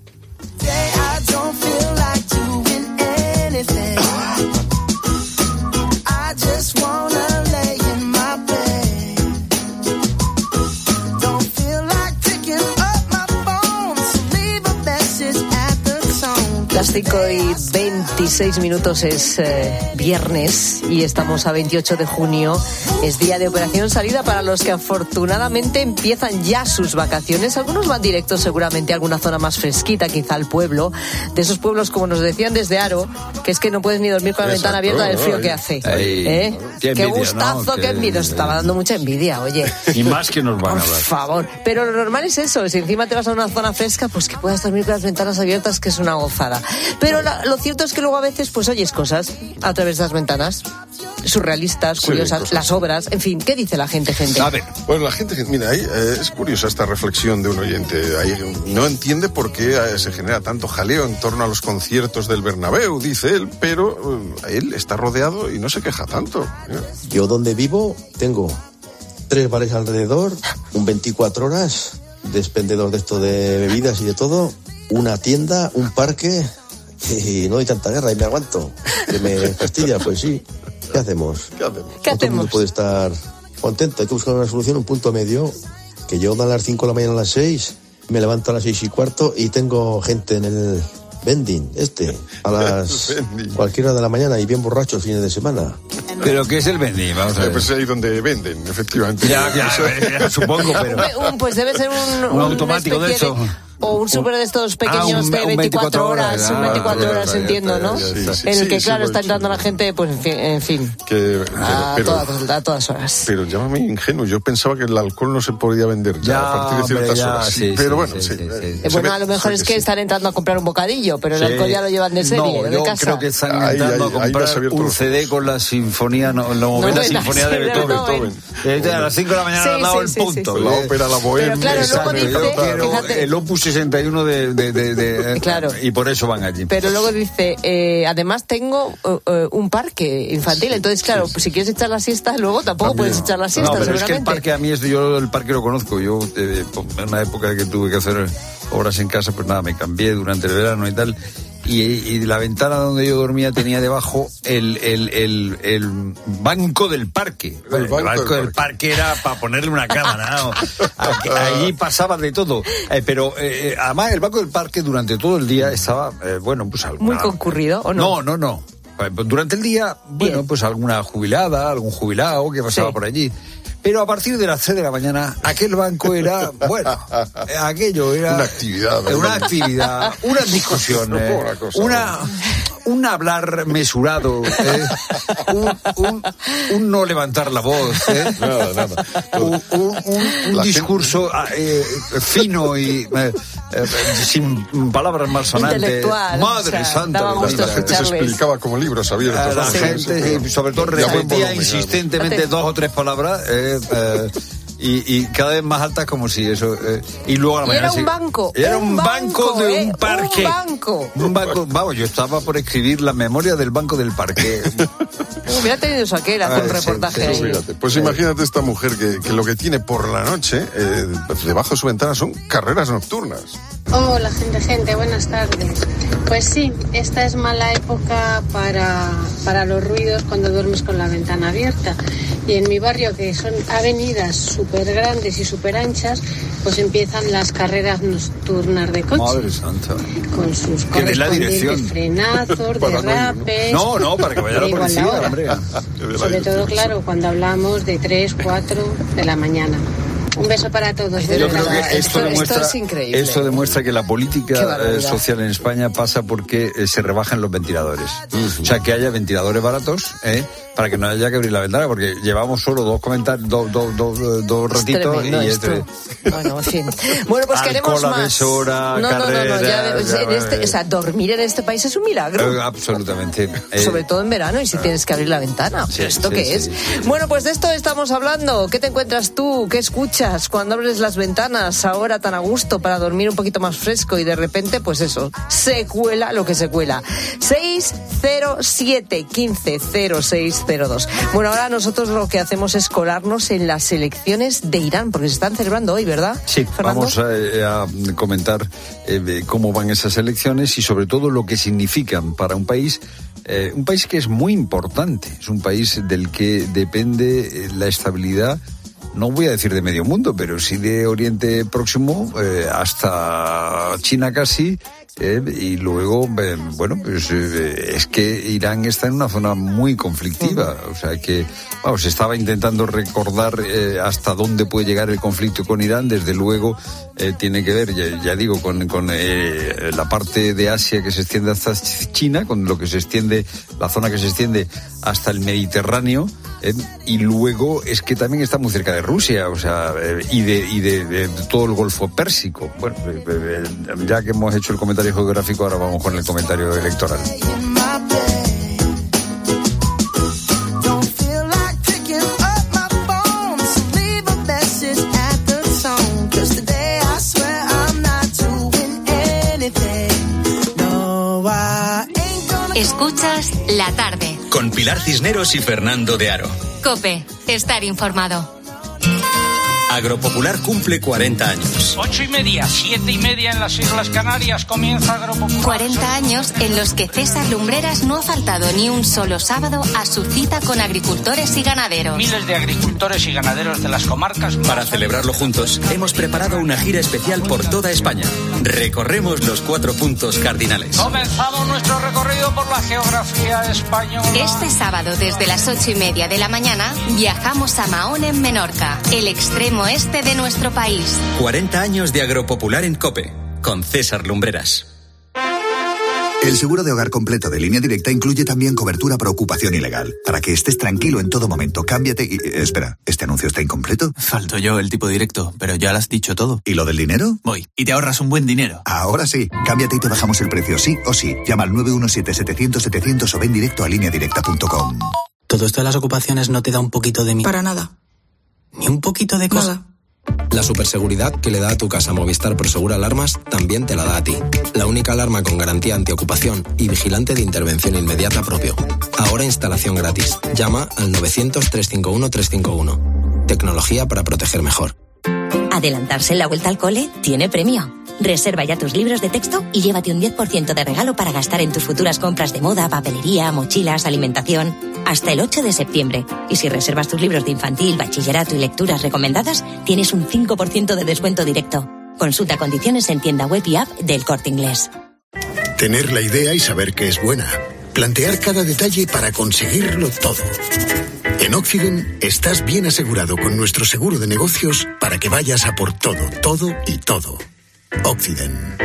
Las cinco y veintiséis minutos es eh, viernes y estamos a veintiocho de junio. Es día de operación salida para los que afortunadamente empiezan ya sus vacaciones. Algunos van directos seguramente a alguna zona más fresquita, quizá al pueblo. De esos pueblos, como nos decían desde Aro, que es que no puedes ni dormir con la Exacto, ventana abierta del frío no, que hace. Ay, ¿Eh? Qué, qué envidia, gustazo, ¿no? qué, qué envidia. Nos estaba dando mucha envidia, oye. Y más que nos van a dar. Por favor. Pero lo normal es eso. Si encima te vas a una zona fresca, pues que puedas dormir con las ventanas abiertas, que es una gozada. Pero la, lo cierto es que luego a veces pues oyes cosas a través de las ventanas surrealistas, curiosas, sí, las obras, en fin, ¿qué dice la gente, gente? A ver, bueno, la gente, mira, ahí eh, es curiosa esta reflexión de un oyente, ahí no entiende por qué eh, se genera tanto jaleo en torno a los conciertos del Bernabéu, dice él, pero eh, él está rodeado y no se queja tanto. Mira. Yo donde vivo tengo tres bares alrededor, un veinticuatro horas, de expendedor de esto de bebidas y de todo, una tienda, un parque. Y no hay tanta guerra y me aguanto. Que me fastidia, pues sí. ¿Qué hacemos? ¿Qué hacemos? ¿Qué no todo el mundo hacemos? puede estar contento. Hay que buscar una solución, un punto medio. Que yo a las cinco de la mañana a las seis, me levanto a las seis y cuarto y tengo gente en el vending, este, a las cualquiera de la mañana y bien borrachos fines de semana. ¿Pero qué es el vending? Vamos a ver. Pues ahí donde venden, efectivamente. Ya, ya, ya supongo, pero... Un, pues debe ser un... Un, un automático de eso. De... O un súper de estos pequeños ah, un, de veinticuatro horas, un veinticuatro horas, entiendo, ¿no? Sí, sí, en el sí, que, sí, claro, sí, está sí, entrando sí. la gente, pues, en fin, en fin que, a, pero, todas, a todas horas. Pero llámame ingenuo, yo pensaba que el alcohol no se podía vender ya, ya a partir de ciertas hombre, ya, horas. Sí, sí, pero sí, bueno, sí, sí. sí, sí, eh, sí. Bueno, a lo mejor que es que sí. están entrando a comprar un bocadillo, pero el Sí. alcohol ya lo llevan de serie, no, de yo casa. creo que están Ahí, entrando ahí, a ahí comprar has abierto un los C D ojos. con la sinfonía, no, la novena Novena, sinfonía de sí, de Beethoven. Beethoven. Eh, a las cinco de la mañana Sí, han dado sí, el sí, punto. sí, La eh. ópera, la bohemia. Pero claro, luego Exacto, dice, yo quiero fíjate- el Opus sesenta y uno de, de, de, de- Claro. y por eso van allí. Pero luego dice, eh, además tengo uh, uh, un parque infantil, entonces claro, pues si quieres echar la siesta, luego tampoco También. puedes echar la siesta, No, pero es que el seguramente. parque a mí es, yo el parque lo conozco. Yo eh, en una época que tuve que hacer obras en casa, pues nada, me cambié durante el verano y tal. Y, y la ventana donde yo dormía tenía debajo el, el, el, el banco del parque. El, el banco, banco del, del parque. parque era para ponerle una cámara, ¿no? Allí pasaba de todo. Eh, pero eh, además el banco del parque durante todo el día estaba, eh, bueno, pues alguna... Muy concurrido, ¿o no? No, no, no. Durante el día, bueno, Bien. pues alguna jubilada, algún jubilado que pasaba Sí. por allí. Pero a partir de las tres de la mañana, aquel banco era, bueno, aquello era... Una actividad. ¿no? Una actividad, una discusión, No, eh, una cosa, una, un hablar mesurado, eh, un, un, un no levantar la voz, eh, Nada, nada. un, un, un, un discurso eh, fino y eh, eh, sin palabras malsonantes. Intelectual, Madre o sea, santa. daba gusto La gente se escucharles. explicaba como libros abiertos. La ¿no? gente, Sí, y sobre todo, y a buen repetía volumen, insistentemente claro. dos o tres palabras. Eh, eh, y, y cada vez más altas como si eso... Eh, y luego a la y mañana... era un sí, banco. Era un, un banco, banco de eh, un parque. Un banco. Un banco. Vamos, yo estaba por escribir la memoria del banco del parque. Hubiera tenido eso aquel, hacer un reportaje sí, sí, ahí. fíjate. Pues imagínate esta mujer que, que lo que tiene por la noche, eh, debajo de su ventana, son carreras nocturnas. Hola, gente, gente, buenas tardes. Pues sí, esta es mala época para, para los ruidos cuando duermes con la ventana abierta. Y en mi barrio, que son avenidas súper grandes y súper anchas, pues empiezan las carreras nocturnas de coche. Madre santa. Con sus Que de la dirección. Frenazos, derrapes. No, no, para que vaya la policía, hombre. Sobre todo, claro, cuando hablamos de tres, cuatro de la mañana. Un beso para todos. Yo creo que esto, esto, demuestra, esto es increíble. Esto demuestra que la política eh, social en España pasa porque eh, se rebajan los ventiladores. Uh-huh. O sea, que haya ventiladores baratos, ¿eh? Para que no haya que abrir la ventana, porque llevamos solo dos comentarios, dos, dos, dos, dos ratitos y este... Bueno, en fin. Bueno, pues queremos más. Deshora, no, carrera, no, no, no, ya, ya, en este, o sea, dormir en este país es un milagro. Eh, absolutamente. Eh, Sobre todo en verano y si tienes que abrir la ventana. Sí, ¿Esto sí, qué sí, es? sí, sí. Bueno, pues de esto estamos hablando. ¿Qué te encuentras tú? ¿Qué escuchas cuando abres las ventanas ahora tan a gusto para dormir un poquito más fresco y de repente, pues eso, se cuela lo que se cuela? seis cero siete, quince, cero seis cero dos. Bueno, ahora nosotros lo que hacemos es colarnos en las elecciones de Irán, porque se están celebrando hoy, ¿verdad? Sí, Fernando. vamos a, a comentar eh, cómo van esas elecciones y sobre todo lo que significan para un país, eh, un país que es muy importante, es un país del que depende la estabilidad, no voy a decir de medio mundo, pero sí de Oriente Próximo eh, hasta China casi. Eh, y luego, eh, bueno, pues eh, es que Irán está en una zona muy conflictiva, o sea que, vamos, estaba intentando recordar eh, hasta dónde puede llegar el conflicto con Irán, desde luego eh, tiene que ver, ya, ya digo, con, con eh, la parte de Asia que se extiende hasta China, con lo que se extiende, la zona que se extiende hasta el Mediterráneo, eh, y luego es que también está muy cerca de Rusia, o sea, eh, y, de, y de, de todo el Golfo Pérsico. Bueno, eh, eh, ya que hemos hecho el comentario geográfico, ahora vamos con el comentario electoral. Escuchas La Tarde con Pilar Cisneros y Fernando de Aro. COPE, estar informado. Agropopular cumple cuarenta años. Ocho y media, siete y media en las Islas Canarias comienza Agropopular. cuarenta años en los que César Lumbreras no ha faltado ni un solo sábado a su cita con agricultores y ganaderos. Miles de agricultores y ganaderos de las comarcas. Para celebrarlo juntos, hemos preparado una gira especial por toda España. Recorremos los cuatro puntos cardinales. Comenzamos nuestro recorrido por la geografía española. Este sábado, desde las ocho y media de la mañana, viajamos a Mahón en Menorca, el extremo este de nuestro país. cuarenta años de Agropopular en COPE, con César Lumbreras. El seguro de hogar completo de Línea Directa incluye también cobertura por ocupación ilegal. Para que estés tranquilo en todo momento, cámbiate y... Espera, ¿este anuncio está incompleto? Falto yo, el tipo directo, pero ya lo has dicho todo. ¿Y lo del dinero? Voy, y te ahorras un buen dinero. Ahora sí, cámbiate y te bajamos el precio, sí o sí. Llama al nueve uno siete, setecientos, setecientos o ven directo a línea directa punto com. ¿Todo esto de las ocupaciones no te da un poquito de mí? Para nada. ¿Ni un poquito de cosa? Nada. La superseguridad que le da a tu casa Movistar Prosegur Alarmas también te la da a ti. La única alarma con garantía antiocupación y vigilante de intervención inmediata propio. Ahora instalación gratis. Llama al novecientos, trescientos cincuenta y uno, trescientos cincuenta y uno. Tecnología para proteger mejor. Adelantarse en la vuelta al cole tiene premio. Reserva ya tus libros de texto y llévate un diez por ciento de regalo para gastar en tus futuras compras de moda, papelería, mochilas, alimentación. Hasta el ocho de septiembre. Y si reservas tus libros de infantil, bachillerato y lecturas recomendadas, tienes un cinco por ciento de descuento directo. Consulta condiciones en tienda web y app del Corte Inglés. Tener la idea y saber que es buena. Plantear cada detalle para conseguirlo todo. En Oxygen estás bien asegurado con nuestro seguro de negocios para que vayas a por todo, todo y todo. Oxygen.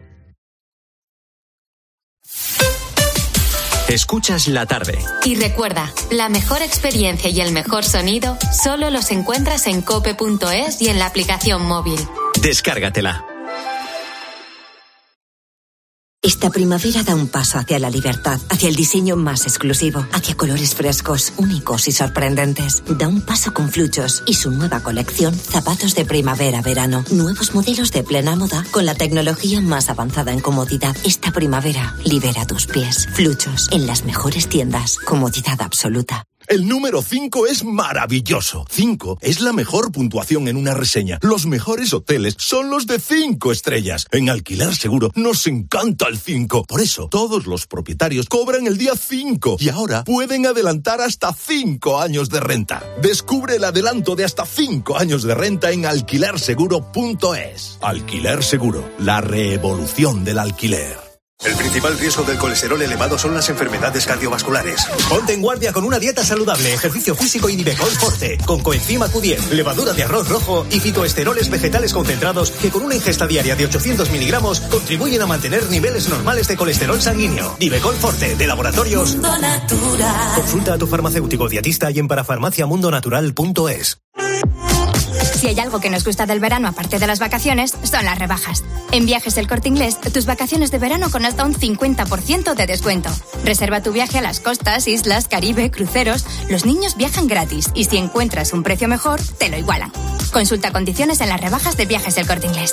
Escuchas La Tarde. Y recuerda, la mejor experiencia y el mejor sonido solo los encuentras en cope punto es y en la aplicación móvil. Descárgatela. Esta primavera da un paso hacia la libertad, hacia el diseño más exclusivo, hacia colores frescos, únicos y sorprendentes. Da un paso con Fluchos y su nueva colección, zapatos de primavera-verano. Nuevos modelos de plena moda con la tecnología más avanzada en comodidad. Esta primavera, libera tus pies. Fluchos, en las mejores tiendas. Comodidad absoluta. El número cinco es maravilloso. cinco es la mejor puntuación en una reseña. Los mejores hoteles son los de cinco estrellas. En Alquiler Seguro nos encanta el cinco. Por eso, todos los propietarios cobran el día cinco y ahora pueden adelantar hasta cinco años de renta. Descubre el adelanto de hasta cinco años de renta en alquiler seguro punto es. Alquiler Seguro, la revolución del alquiler. El principal riesgo del colesterol elevado son las enfermedades cardiovasculares. Ponte en guardia con una dieta saludable, ejercicio físico y Nivecol Forte, con coenzima Q diez, levadura de arroz rojo y fitoesteroles vegetales concentrados que con una ingesta diaria de ochocientos miligramos contribuyen a mantener niveles normales de colesterol sanguíneo. Nivecol Forte, de Laboratorios Mundo Natural. Consulta a tu farmacéutico dietista y en parafarmacia mundo natural punto es. Si hay algo que nos gusta del verano, aparte de las vacaciones, son las rebajas. En Viajes El Corte Inglés, tus vacaciones de verano con hasta un cincuenta por ciento de descuento. Reserva tu viaje a las costas, islas, Caribe, cruceros. Los niños viajan gratis y si encuentras un precio mejor, te lo igualan. Consulta condiciones en las rebajas de Viajes El Corte Inglés.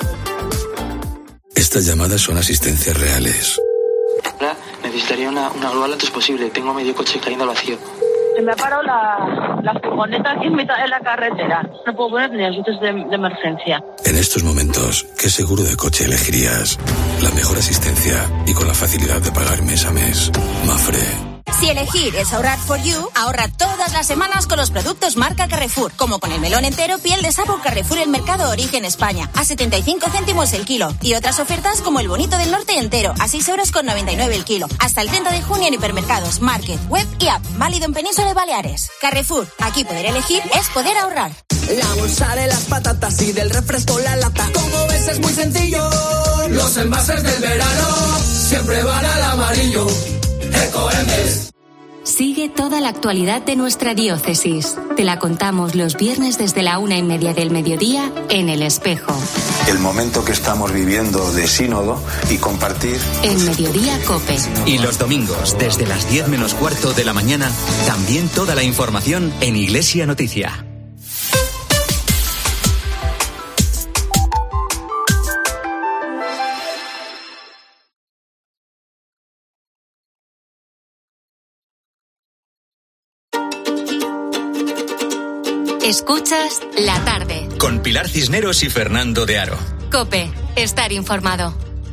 Estas llamadas son asistencias reales. Hola, necesitaría una, una grúa lo antes posible. Tengo medio coche cayendo al vacío. Se me ha parado la, la furgoneta aquí en mitad de la carretera. No puedo poner ni avisos de, de emergencia. En estos momentos, ¿qué seguro de coche elegirías? La mejor asistencia y con la facilidad de pagar mes a mes. Mafre. Si elegir es ahorrar for you, ahorra todas las semanas con los productos marca Carrefour, como con el melón entero piel de sapo Carrefour El Mercado Origen España, a setenta y cinco céntimos el kilo, y otras ofertas como el bonito del norte entero, a seis euros con noventa y nueve el kilo, hasta el treinta de junio en hipermercados, market, web y app, válido en Península y Baleares. Carrefour, aquí poder elegir es poder ahorrar. La bolsa de las patatas y del refresco la lata, como ves es muy sencillo. Los envases del verano siempre van al amarillo. Ecoembes. Sigue toda la actualidad de nuestra diócesis. Te la contamos los viernes desde la una y media del mediodía en El Espejo. El momento que estamos viviendo de sínodo y compartir. En Mediodía Cope. Y los domingos, desde las diez menos cuarto de la mañana, también toda la información en Iglesia Noticia. Escuchas La Tarde. Con Pilar Cisneros y Fernando de Aro. COPE. Estar informado.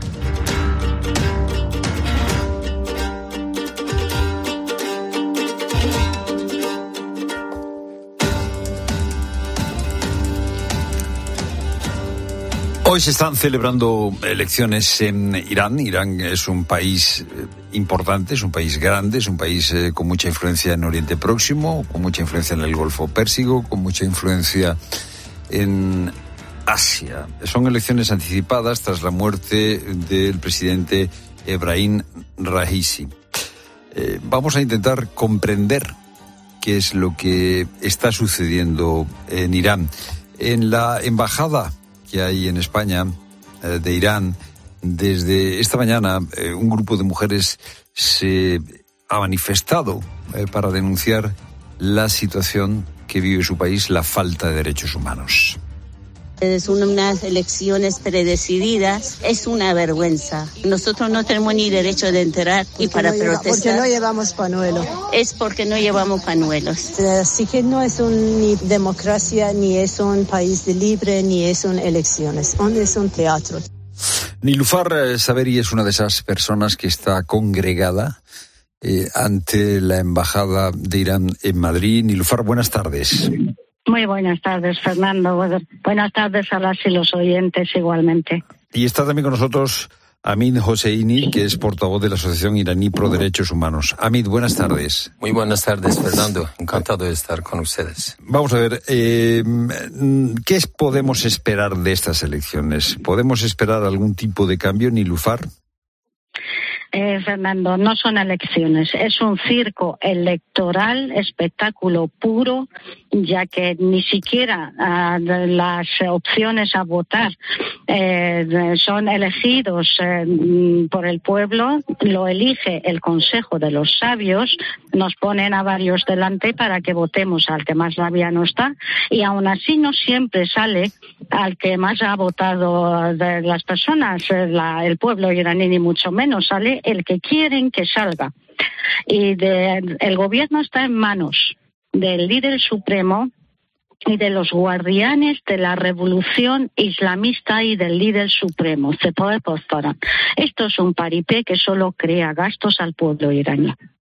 Hoy se están celebrando elecciones en Irán. Irán es un país importante, es un país grande, es un país eh, con mucha influencia en Oriente Próximo, con mucha influencia en el Golfo Pérsico, con mucha influencia en Asia. Son elecciones anticipadas tras la muerte del presidente Ebrahim Raisi. Eh, vamos a intentar comprender qué es lo que está sucediendo en Irán. En la embajada que hay en España eh, de Irán, desde esta mañana eh, un grupo de mujeres se ha manifestado eh, para denunciar la situación que vive su país, la falta de derechos humanos. Es unas elecciones predecididas, es una vergüenza. Nosotros no tenemos ni derecho de entrar y para no lleva, protestar. Porque no llevamos panuelos. Es porque no llevamos panuelos. Así que no es un, ni democracia, ni es un país libre, ni es un elecciones. Es un teatro. Nilufar Saberi es una de esas personas que está congregada eh, ante la Embajada de Irán en Madrid. Nilufar, buenas tardes. Muy buenas tardes, Fernando. Buenas tardes a las y los oyentes igualmente. Y está también con nosotros Hamid Hosseini, que es portavoz de la Asociación Iraní Pro Derechos Humanos. Hamid, buenas tardes. Muy buenas tardes, Fernando. Encantado de estar con ustedes. Vamos a ver, eh, ¿qué podemos esperar de estas elecciones? ¿Podemos esperar algún tipo de cambio, Nilufar? Eh, Fernando, no son elecciones, es un circo electoral, espectáculo puro, ya que ni siquiera uh, las opciones a votar eh, son elegidos eh, por el pueblo, lo elige el Consejo de los Sabios, nos ponen a varios delante para que votemos al que más rabia no está, y aún así no siempre sale al que más ha votado de las personas, la, el pueblo iraní, ni mucho menos, sale el que quieren que salga. Y de, el gobierno está en manos del líder supremo y de los guardianes de la revolución islamista y del líder supremo, Sepah Poztaran. Esto es un paripé que solo crea gastos al pueblo iraní.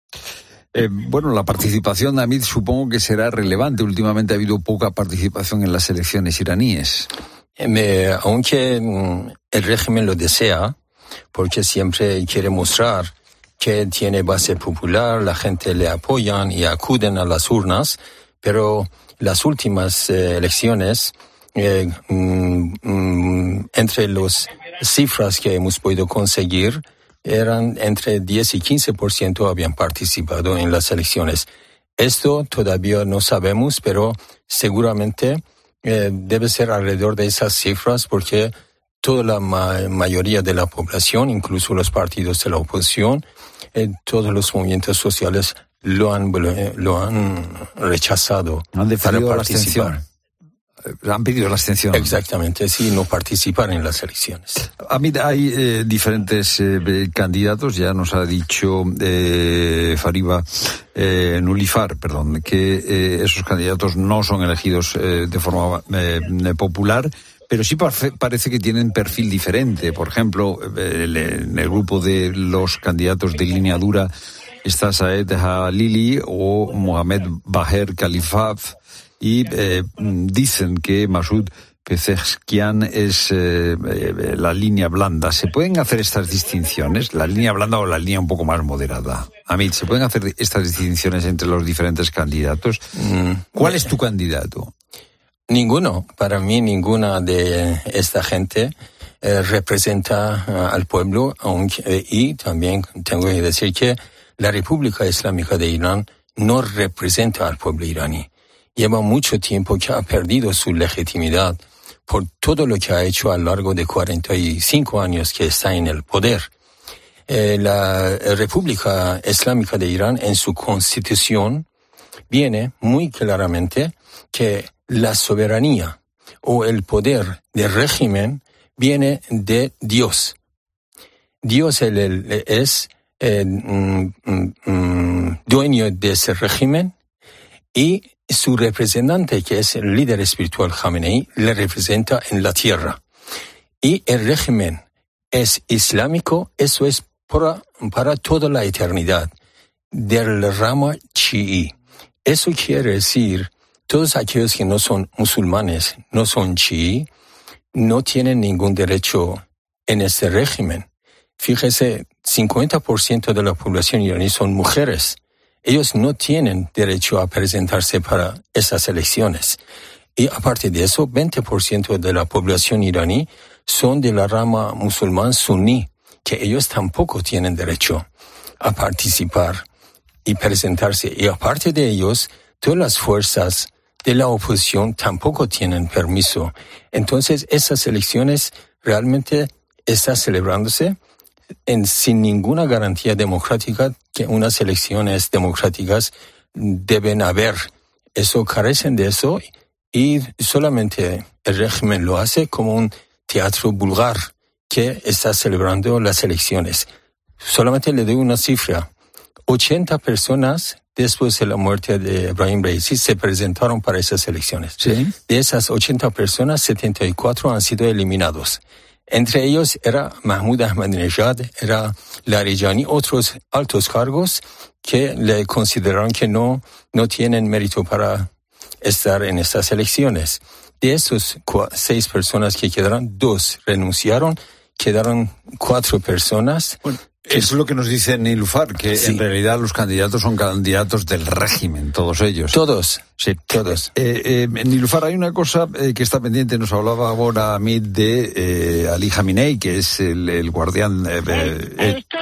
Eh, bueno, la participación, Hamid, supongo que será relevante. Últimamente ha habido poca participación en las elecciones iraníes. Eh, aunque el régimen lo desea, porque siempre quiere mostrar que tiene base popular, la gente le apoyan y acuden a las urnas, pero las últimas eh, elecciones, eh, mm, mm, entre las cifras que hemos podido conseguir, eran entre diez y quince por ciento habían participado en las elecciones. Esto todavía no sabemos, pero seguramente eh, debe ser alrededor de esas cifras, porque toda la ma- mayoría de la población, incluso los partidos de la oposición, eh, todos los movimientos sociales lo han, lo han rechazado han para participar. participar. Han pedido la abstención. Exactamente, sí, no participar en las elecciones. A mí hay eh, diferentes eh, candidatos, ya nos ha dicho eh, Fariba eh, Nulifar, perdón, que eh, esos candidatos no son elegidos eh, de forma eh, popular, pero sí parece que tienen perfil diferente. Por ejemplo, en el grupo de los candidatos de línea dura está Saed Halili o Mohamed Baher Khalifaf, y eh, dicen que Masoud Pezeshkian es eh, eh, la línea blanda. ¿Se pueden hacer estas distinciones? ¿La línea blanda o la línea un poco más moderada? Hamid, ¿se pueden hacer estas distinciones entre los diferentes candidatos? Mm. ¿Cuál es tu candidato? Ninguno. Para mí, ninguna de esta gente eh, representa uh, al pueblo, aunque, eh, y también tengo que decir que la República Islámica de Irán no representa al pueblo iraní. Lleva mucho tiempo que ha perdido su legitimidad por todo lo que ha hecho a lo largo de cuarenta y cinco años que está en el poder. Eh, la República Islámica de Irán, en su constitución, viene muy claramente que la soberanía o el poder del régimen viene de Dios. Dios el, el, es eh, mm, mm, dueño de ese régimen, y su representante, que es el líder espiritual Khamenei, le representa en la tierra. Y el régimen es islámico, eso es para, para toda la eternidad, del rama chií. Eso quiere decir, todos aquellos que no son musulmanes, no son chií, no tienen ningún derecho en este régimen. Fíjese, cincuenta por ciento de la población iraní son mujeres. Ellos no tienen derecho a presentarse para esas elecciones. Y aparte de eso, veinte por ciento de la población iraní son de la rama musulmán suní, que ellos tampoco tienen derecho a participar y presentarse. Y aparte de ellos, todas las fuerzas de la oposición tampoco tienen permiso. Entonces, esas elecciones realmente están celebrándose en, sin ninguna garantía democrática, que unas elecciones democráticas deben haber. Eso carecen de eso, y solamente el régimen lo hace como un teatro vulgar que está celebrando las elecciones. Solamente le doy una cifra. ochenta personas después de la muerte de Ebrahim Raisi se presentaron para esas elecciones. ¿Sí? De esas ochenta personas, setenta y cuatro han sido eliminados. Entre ellos era Mahmoud Ahmadinejad, era Larijani, otros altos cargos que le consideraron que no, no tienen mérito para estar en estas elecciones. De esos cu- seis personas que quedaron, dos renunciaron, quedaron cuatro personas. Bueno, eso es lo que nos dice Nilufar, que sí, en realidad los candidatos son candidatos del régimen, todos ellos. Todos. Sí, todos. Eh, eh, Nilufar, hay una cosa eh, que está pendiente, nos hablaba ahora Hamid de eh, Ali Khamenei, que es el, el guardián. Eh, eh, eh, estoy en una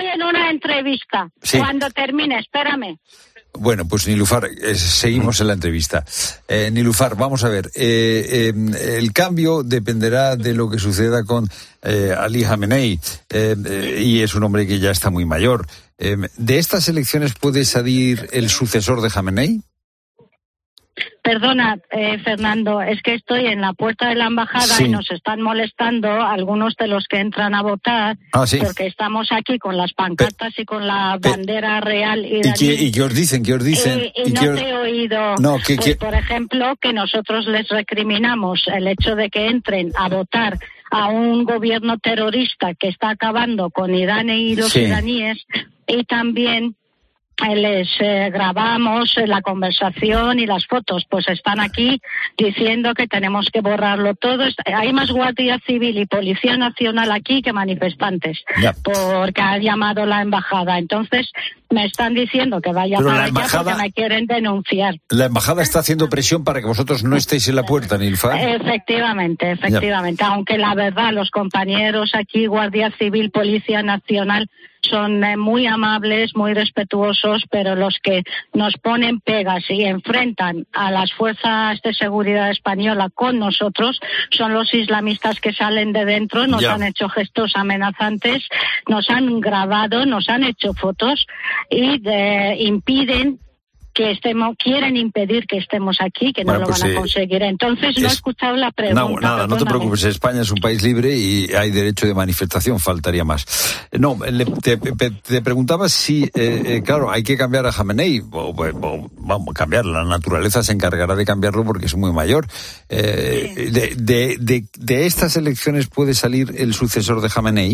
entrevista. Sí. Cuando termine, espérame. Bueno, pues Nilufar, eh, seguimos en la entrevista. Eh, Nilufar, vamos a ver. Eh, eh, el cambio dependerá de lo que suceda con eh, Ali Khamenei, eh, eh, y es un hombre que ya está muy mayor. Eh, ¿De estas elecciones puede salir el sucesor de Khamenei? Perdona, eh, Fernando, es que estoy en la puerta de la embajada Sí. y nos están molestando algunos de los que entran a votar, Ah, sí. porque estamos aquí con las pancartas y con la bandera real iraní. ¿Y qué, y qué os dicen? ¿Qué os dicen? Eh, y ¿Y no qué os- te he oído, No, que- pues, que- por ejemplo, que nosotros les recriminamos el hecho de que entren a votar a un gobierno terrorista que está acabando con Irán y los Sí. iraníes, y también eh, les eh, grabamos eh, la conversación y las fotos, pues están aquí diciendo que tenemos que borrarlo todo. Est- Hay más Guardia Civil y Policía Nacional aquí que manifestantes, Ya. porque ha llamado la embajada. Entonces me están diciendo que vaya Pero para la allá embajada- porque me quieren denunciar. La embajada está haciendo presión para que vosotros no estéis en la puerta, Nilufar. Efectivamente, efectivamente. Aunque la verdad, los compañeros aquí, Guardia Civil, Policía Nacional, son eh, muy amables, muy respetuosos, pero los que nos ponen pegas y enfrentan a las fuerzas de seguridad española con nosotros son los islamistas que salen de dentro, nos Ya. han hecho gestos amenazantes, nos han grabado, nos han hecho fotos y de- impiden que estemos, quieren impedir que estemos aquí, que no Bueno, lo pues, van a eh, conseguir. Entonces no he es- escuchado la pregunta. No, nada, no te perdóname. preocupes. España es un país libre y hay derecho de manifestación, faltaría más. No, le- te, te- te preguntaba si, eh, eh, claro, hay que cambiar a Khamenei, o, o, vamos, cambiar, la naturaleza se encargará de cambiarlo porque es muy mayor. Eh, de, de, de, de estas elecciones puede salir el sucesor de Khamenei.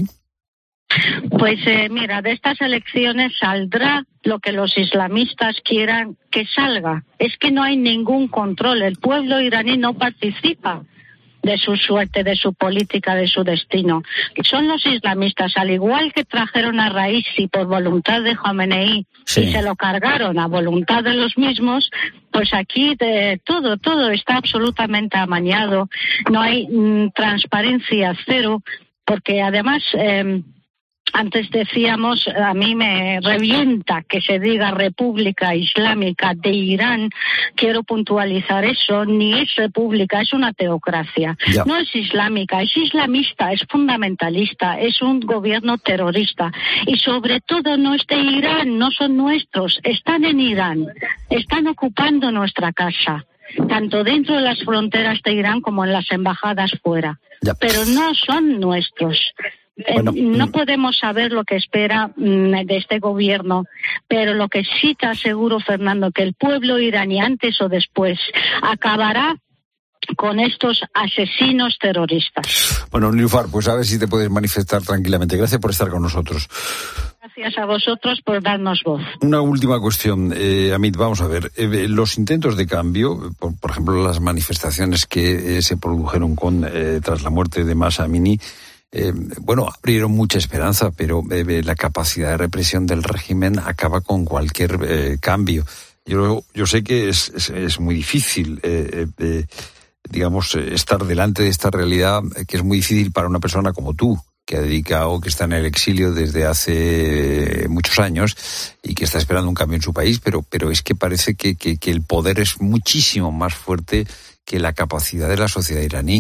Pues eh, mira, de estas elecciones saldrá lo que los islamistas quieran que salga. Es que no hay ningún control. El pueblo iraní no participa de su suerte, de su política, de su destino. Son los islamistas, al igual que trajeron a Raisi por voluntad de Khamenei Sí. y se lo cargaron a voluntad de los mismos, pues aquí de todo, todo está absolutamente amañado. No hay mm, transparencia cero, porque además... Eh, Antes decíamos, a mí me revienta que se diga República Islámica de Irán. Quiero puntualizar eso. Ni es república, es una teocracia. Ya. No es islámica, es islamista, es fundamentalista, es un gobierno terrorista. Y sobre todo no es de Irán, no son nuestros, están en Irán, están ocupando nuestra casa, tanto dentro de las fronteras de Irán como en las embajadas fuera. Ya. Pero no son nuestros. Eh, Bueno, no mm. podemos saber lo que espera mm, de este gobierno, pero lo que sí te aseguro, Fernando, que el pueblo iraní antes o después acabará con estos asesinos terroristas. Bueno, Nilufar, pues a ver si te puedes manifestar tranquilamente. Gracias por estar con nosotros. Gracias a vosotros por darnos voz. Una última cuestión, eh, Amit, vamos a ver. Eh, los intentos de cambio, por, por ejemplo, las manifestaciones que eh, se produjeron con eh, tras la muerte de Mahsa Amini, eh, bueno, abrieron mucha esperanza, pero eh, la capacidad de represión del régimen acaba con cualquier eh, cambio. Yo, yo sé que es, es, es muy difícil, eh, eh, digamos, estar delante de esta realidad, que es muy difícil para una persona como tú, que ha dedicado, que está en el exilio desde hace muchos años y que está esperando un cambio en su país, pero, pero es que parece que, que, que el poder es muchísimo más fuerte que la capacidad de la sociedad iraní.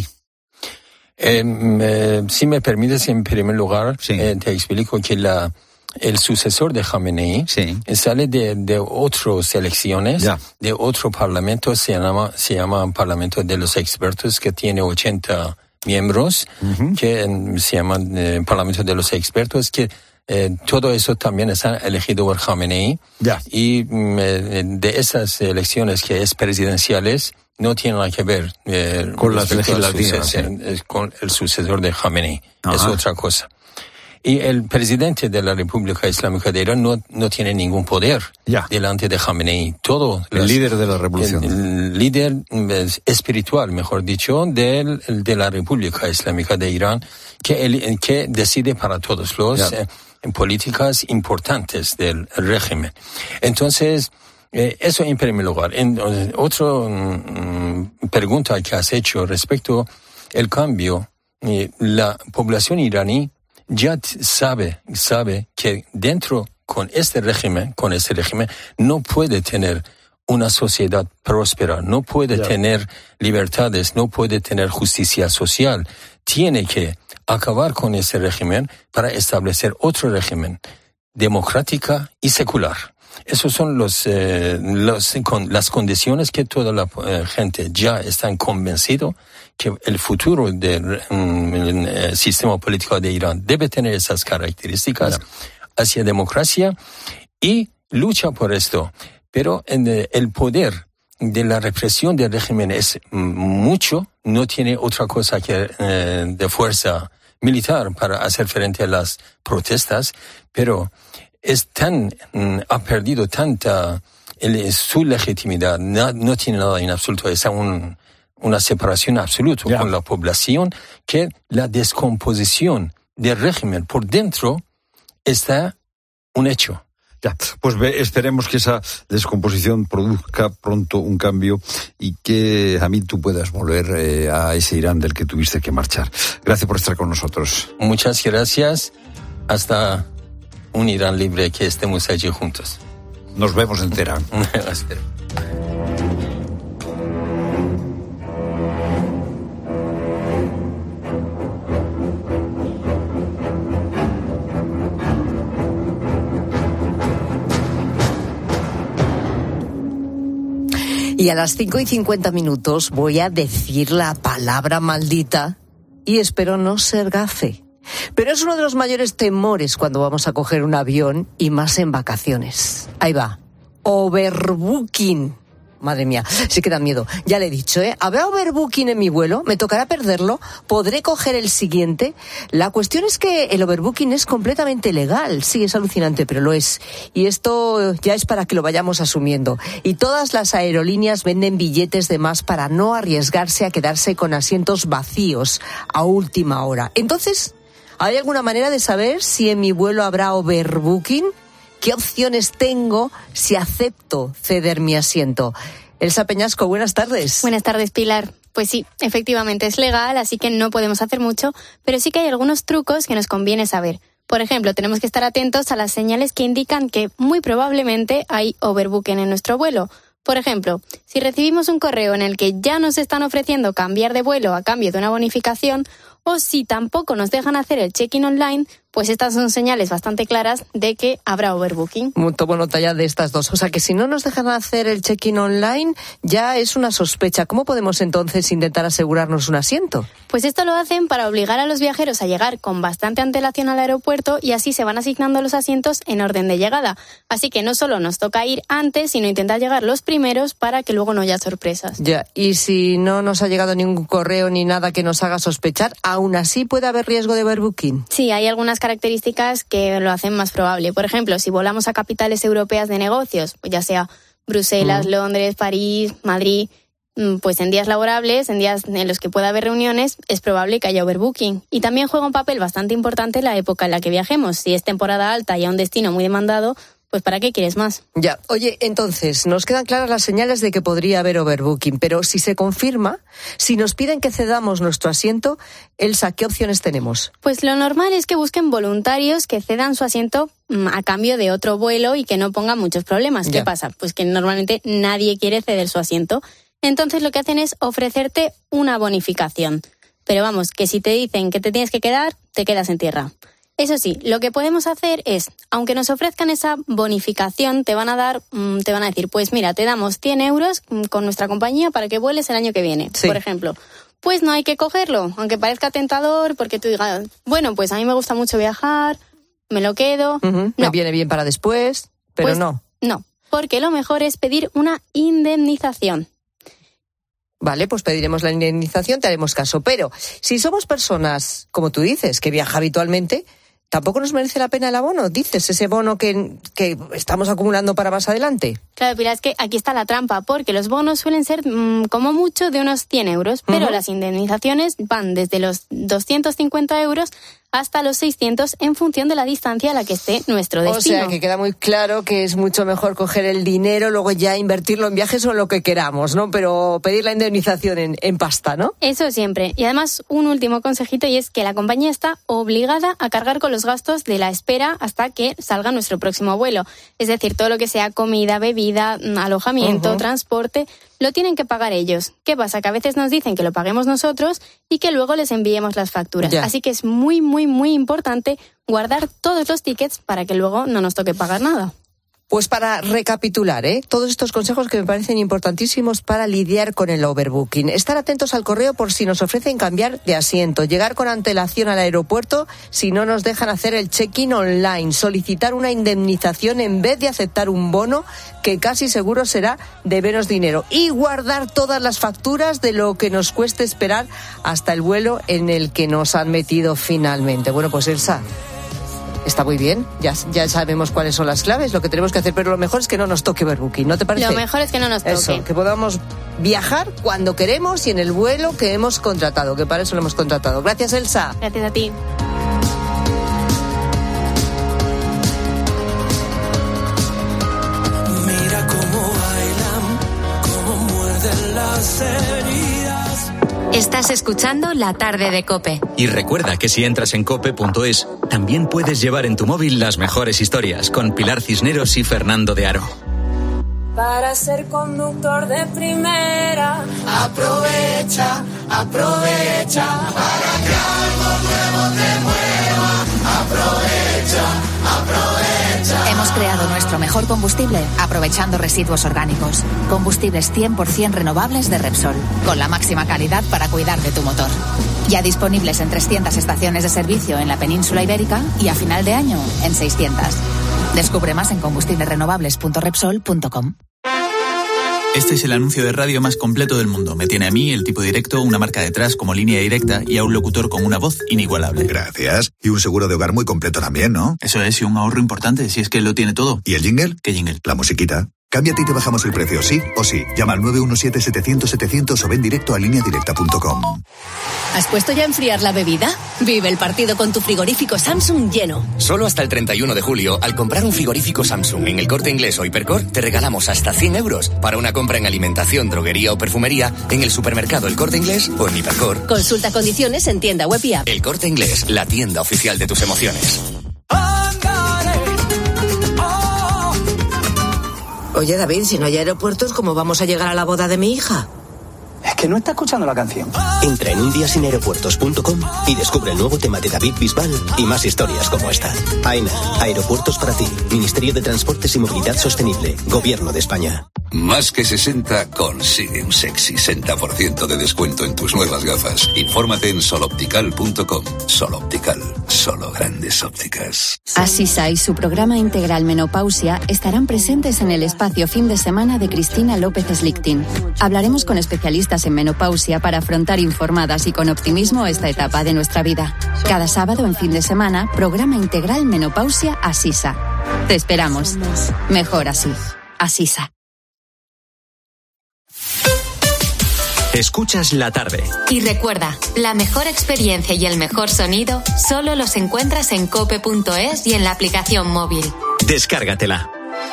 Eh, eh, si me permites, en primer lugar, eh, te explico que la, el sucesor de Khamenei sale de, de otras elecciones, Ya. de otro parlamento, se llama, se llama Parlamento de los Expertos, que tiene ochenta miembros, que eh, se llama eh, Parlamento de los Expertos, que eh, todo eso también está elegido por Khamenei. Ya. Y mm, eh, de esas elecciones que es presidenciales, no tiene nada que ver eh, Con las respecto al legislativas, sucesor, eh, con el sucesor de Khamenei. Ajá. Es otra cosa. Y el presidente de la República Islámica de Irán no, no tiene ningún poder Ya. delante de Khamenei. Todo El las- líder de la revolución. El, el líder eh, espiritual, mejor dicho, del, de la República Islámica de Irán, que, el, que decide para todos los Ya. eh, políticas importantes del régimen. Entonces, eh, eso en primer lugar. En, eh, otra mm, pregunta que has hecho respecto al cambio, eh, la población iraní ya t- sabe, sabe que dentro, con este régimen, con este régimen, no puede tener una sociedad próspera, no puede yeah. tener libertades, no puede tener justicia social. Tiene que acabar con ese régimen para establecer otro régimen democrática y secular. Esos son los, eh, los con, las condiciones que toda la eh, gente ya está convencido que el futuro del um, sistema político de Irán debe tener esas características yeah. hacia democracia y lucha por esto. Pero en el, el poder de la represión del régimen es mucho, no tiene otra cosa que eh, de fuerza militar para hacer frente a las protestas, pero es tan, mm, ha perdido tanta el, su legitimidad, no, no tiene nada en absoluto, es un, una separación absoluta yeah. con la población, que la descomposición del régimen por dentro está un hecho. Ya, pues ve, esperemos que esa descomposición produzca pronto un cambio y que, Hamid, tú puedas volver eh, a ese Irán del que tuviste que marchar. Gracias por estar con nosotros. Muchas gracias. Hasta un Irán libre, que estemos allí juntos. Nos vemos en Teherán. Espero. Y a las cinco y cincuenta minutos voy a decir la palabra maldita y espero no ser gafe. Pero es uno de los mayores temores cuando vamos a coger un avión y más en vacaciones. Ahí va. Overbooking. Madre mía, sí que da miedo. Ya le he dicho, ¿eh? ¿Habrá overbooking en mi vuelo? ¿Me tocará perderlo? ¿Podré coger el siguiente? La cuestión es que el overbooking es completamente legal. Sí, es alucinante, pero lo es. Y esto ya es para que lo vayamos asumiendo. Y todas las aerolíneas venden billetes de más para no arriesgarse a quedarse con asientos vacíos a última hora. Entonces, ¿hay alguna manera de saber si en mi vuelo habrá overbooking? ¿Qué opciones tengo si acepto ceder mi asiento? Elsa Peñasco, buenas tardes. Buenas tardes, Pilar. Pues sí, efectivamente es legal, así que no podemos hacer mucho, pero sí que hay algunos trucos que nos conviene saber. Por ejemplo, tenemos que estar atentos a las señales que indican que muy probablemente hay overbooking en nuestro vuelo. Por ejemplo, si recibimos un correo en el que ya nos están ofreciendo cambiar de vuelo a cambio de una bonificación, o si tampoco nos dejan hacer el check-in online, pues estas son señales bastante claras de que habrá overbooking. Tomo nota ya de estas dos. O sea, que si no nos dejan hacer el check-in online, ya es una sospecha. ¿Cómo podemos entonces intentar asegurarnos un asiento? Pues esto lo hacen para obligar a los viajeros a llegar con bastante antelación al aeropuerto y así se van asignando los asientos en orden de llegada. Así que no solo nos toca ir antes, sino intentar llegar los primeros para que luego no haya sorpresas. Ya, y si no nos ha llegado ningún correo ni nada que nos haga sospechar, ¿aún así puede haber riesgo de overbooking? Sí, hay algunas características que lo hacen más probable. Por ejemplo, si volamos a capitales europeas de negocios, pues ya sea Bruselas, mm. Londres, París, Madrid, pues en días laborables, en días en los que pueda haber reuniones, es probable que haya overbooking. Y también juega un papel bastante importante la época en la que viajemos. Si es temporada alta y a un destino muy demandado, pues ¿para qué quieres más? Ya, oye, entonces, nos quedan claras las señales de que podría haber overbooking, pero si se confirma, si nos piden que cedamos nuestro asiento, Elsa, ¿qué opciones tenemos? Pues lo normal es que busquen voluntarios que cedan su asiento a cambio de otro vuelo y que no pongan muchos problemas. ¿Qué ya. pasa? Pues que normalmente nadie quiere ceder su asiento. Entonces lo que hacen es ofrecerte una bonificación. Pero vamos, que si te dicen que te tienes que quedar, te quedas en tierra. Eso sí, lo que podemos hacer es, aunque nos ofrezcan esa bonificación, te van a dar, te van a decir, pues mira, te damos cien euros con nuestra compañía para que vueles el año que viene, sí. por ejemplo. Pues no hay que cogerlo, aunque parezca tentador, porque tú digas, bueno, pues a mí me gusta mucho viajar, me lo quedo. Uh-huh, no. Me viene bien para después, pero pues, no. No, porque lo mejor es pedir una indemnización. Vale, pues pediremos la indemnización, te haremos caso. Pero si somos personas, como tú dices, que viaja habitualmente, ¿tampoco nos merece la pena el abono? Dices, ese bono que, que estamos acumulando para más adelante. Claro, Pilar, es que aquí está la trampa, porque los bonos suelen ser mmm, como mucho de unos cien euros, pero uh-huh. las indemnizaciones van desde los doscientos cincuenta euros hasta los seiscientos en función de la distancia a la que esté nuestro destino. O sea, que queda muy claro que es mucho mejor coger el dinero, luego ya invertirlo en viajes o en lo que queramos, ¿no? Pero pedir la indemnización en, en pasta, ¿no? Eso siempre. Y además, un último consejito, y es que la compañía está obligada a cargar con los gastos de la espera hasta que salga nuestro próximo vuelo. Es decir, todo lo que sea comida, bebida, alojamiento, uh-huh. transporte, lo tienen que pagar ellos. ¿Qué pasa? Que a veces nos dicen que lo paguemos nosotros y que luego les enviemos las facturas. Ya. Así que es muy, muy, muy importante guardar todos los tickets para que luego no nos toque pagar nada. Pues para recapitular, ¿eh? Todos estos consejos que me parecen importantísimos para lidiar con el overbooking. Estar atentos al correo por si nos ofrecen cambiar de asiento. Llegar con antelación al aeropuerto si no nos dejan hacer el check-in online. Solicitar una indemnización en vez de aceptar un bono que casi seguro será de menos dinero. Y guardar todas las facturas de lo que nos cueste esperar hasta el vuelo en el que nos han metido finalmente. Bueno, pues Elsa, está muy bien, ya, ya sabemos cuáles son las claves, lo que tenemos que hacer, pero lo mejor es que no nos toque overbooking, ¿no te parece? Lo mejor es que no nos toque. Eso, que podamos viajar cuando queremos y en el vuelo que hemos contratado, que para eso lo hemos contratado. Gracias, Elsa. Gracias a ti. Mira cómo bailan, cómo muerden las heridas. Estás escuchando La Tarde de COPE. Y recuerda que si entras en cope punto es, también puedes llevar en tu móvil las mejores historias con Pilar Cisneros y Fernando de Aro. Para ser conductor de primera, aprovecha, aprovecha, para que algo nuevo te mueva, aprovecha, aprovecha. Hemos creado nuestro mejor combustible aprovechando residuos orgánicos. Combustibles cien por ciento renovables de Repsol, con la máxima calidad para cuidar de tu motor. Ya disponibles en trescientas estaciones de servicio en la península ibérica y a final de año en seiscientas. Descubre más en combustibles renovables punto repsol punto com. Este es el anuncio de radio más completo del mundo. Me tiene a mí, el tipo directo, una marca detrás como línea directa y a un locutor con una voz inigualable. Gracias. Y un seguro de hogar muy completo también, ¿no? Eso es, y un ahorro importante, si es que lo tiene todo. ¿Y el jingle? ¿Qué jingle? La musiquita. Cámbiate y te bajamos el precio, sí o sí. Llama al nueve uno siete, setecientos, setecientos o ven directo a línea directa punto com. ¿Has puesto ya a enfriar la bebida? Vive el partido con tu frigorífico Samsung lleno. Solo hasta el treinta y uno de julio, al comprar un frigorífico Samsung en El Corte Inglés o Hipercor, te regalamos hasta cien euros para una compra en alimentación, droguería o perfumería en el supermercado El Corte Inglés o en Hipercor. Consulta condiciones en tienda web y app. El Corte Inglés, la tienda oficial de tus emociones. Oye, David, si no hay aeropuertos, ¿cómo vamos a llegar a la boda de mi hija? Es que no está escuchando la canción. Entra en un día sin aeropuertos punto com y descubre el nuevo tema de David Bisbal y más historias como esta. AENA, Aeropuertos para ti. Ministerio de Transportes y Movilidad Sostenible. Gobierno de España. Más que sesenta consigue un sexy sesenta por ciento de descuento en tus nuevas gafas. Infórmate en soloptical punto com. Soloptical, solo grandes ópticas. Asisa y su programa integral Menopausia estarán presentes en el espacio fin de semana de Cristina López Slichting. Hablaremos con especialistas en menopausia para afrontar informadas y con optimismo esta etapa de nuestra vida. Cada sábado en fin de semana, programa integral Menopausia Asisa. Te esperamos. Mejor así. Asisa. Escuchas La Tarde. Y recuerda, la mejor experiencia y el mejor sonido solo los encuentras en cope punto es y en la aplicación móvil. Descárgatela.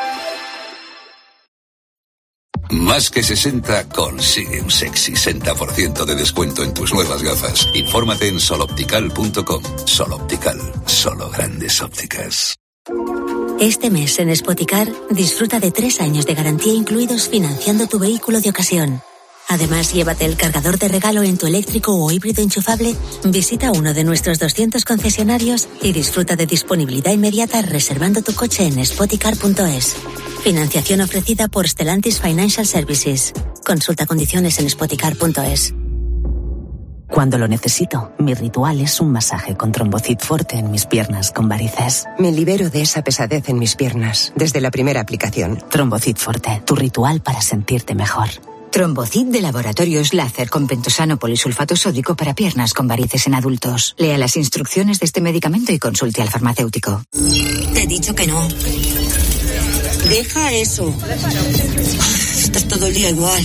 Más que sesenta consigue un sexy sesenta por ciento de descuento en tus nuevas gafas. Infórmate en soloptical punto com. Soloptical, solo grandes ópticas. Este mes en Spoticar disfruta de tres años de garantía incluidos financiando tu vehículo de ocasión. Además, llévate el cargador de regalo en tu eléctrico o híbrido enchufable, visita uno de nuestros doscientos concesionarios y disfruta de disponibilidad inmediata reservando tu coche en spoticar punto es. Financiación ofrecida por Stellantis Financial Services. Consulta condiciones en spoticar punto es. Cuando lo necesito, mi ritual es un masaje con Trombocid Forte en mis piernas con varices. Me libero de esa pesadez en mis piernas desde la primera aplicación. Trombocid Forte, tu ritual para sentirte mejor. Trombocid de Laboratorios Láser con pentosano polisulfato sódico para piernas con varices en adultos. Lea las instrucciones de este medicamento y consulte al farmacéutico. Te he dicho que no. Deja eso. Estás todo el día igual.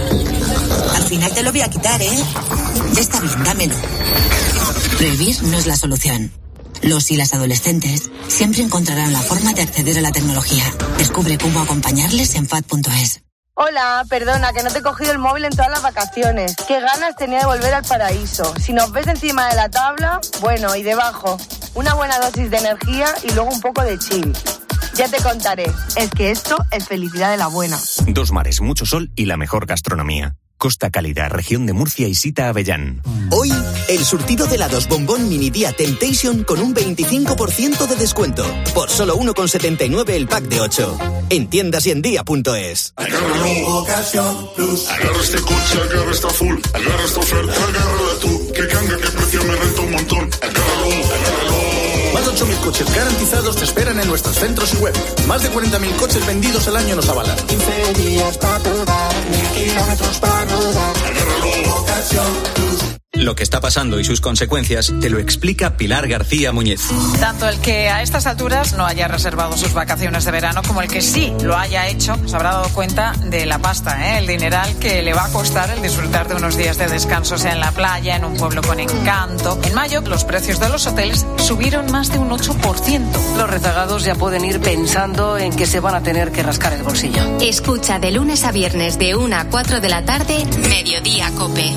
Al final te lo voy a quitar, ¿eh? Ya está bien, dámelo. Prohibir no es la solución. Los y las adolescentes siempre encontrarán la forma de acceder a la tecnología. Descubre cómo acompañarles en F A D punto es. Hola, perdona, que no te he cogido el móvil en todas las vacaciones. Qué ganas tenía de volver al paraíso. Si nos ves encima de la tabla, bueno, y debajo, una buena dosis de energía y luego un poco de chill. Ya te contaré, es que esto es felicidad de la buena. Dos mares, mucho sol y la mejor gastronomía. Costa Cálida, región de Murcia y Sita Avellán. Hoy, el surtido de helados Bombón Mini Día Temptation con un veinticinco por ciento de descuento. Por solo uno con setenta y nueve el pack de ocho. En tiendas y en día punto es. Agárralo, ocasión plus. Agarra este coche, agarra esta full. Agarra esta oferta, agárrala tú. Que canga, que precio me renta un montón. Agárralo, agárralo. Más de ocho mil coches garantizados te esperan en nuestros centros y web. Más de cuarenta mil coches vendidos al año nos avalan. quince días para probar, mil kilómetros para rodar. Agárralo, ocasión plus. Lo que está pasando y sus consecuencias te lo explica Pilar García Muñiz. Tanto el que a estas alturas no haya reservado sus vacaciones de verano como el que sí lo haya hecho se habrá dado cuenta de la pasta, ¿eh? El dineral que le va a costar el disfrutar de unos días de descanso, sea en la playa, en un pueblo con encanto. En mayo los precios de los hoteles subieron más de un ocho por ciento. Los rezagados ya pueden ir pensando en que se van a tener que rascar el bolsillo. Escucha de lunes a viernes de una a cuatro de la tarde, Mediodía COPE.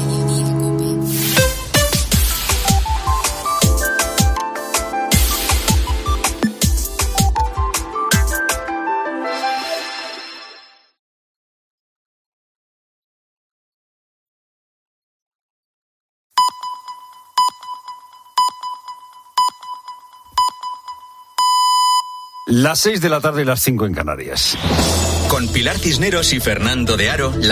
Las seis de la tarde y las cinco en Canarias. Con Pilar Cisneros y Fernando de Aro.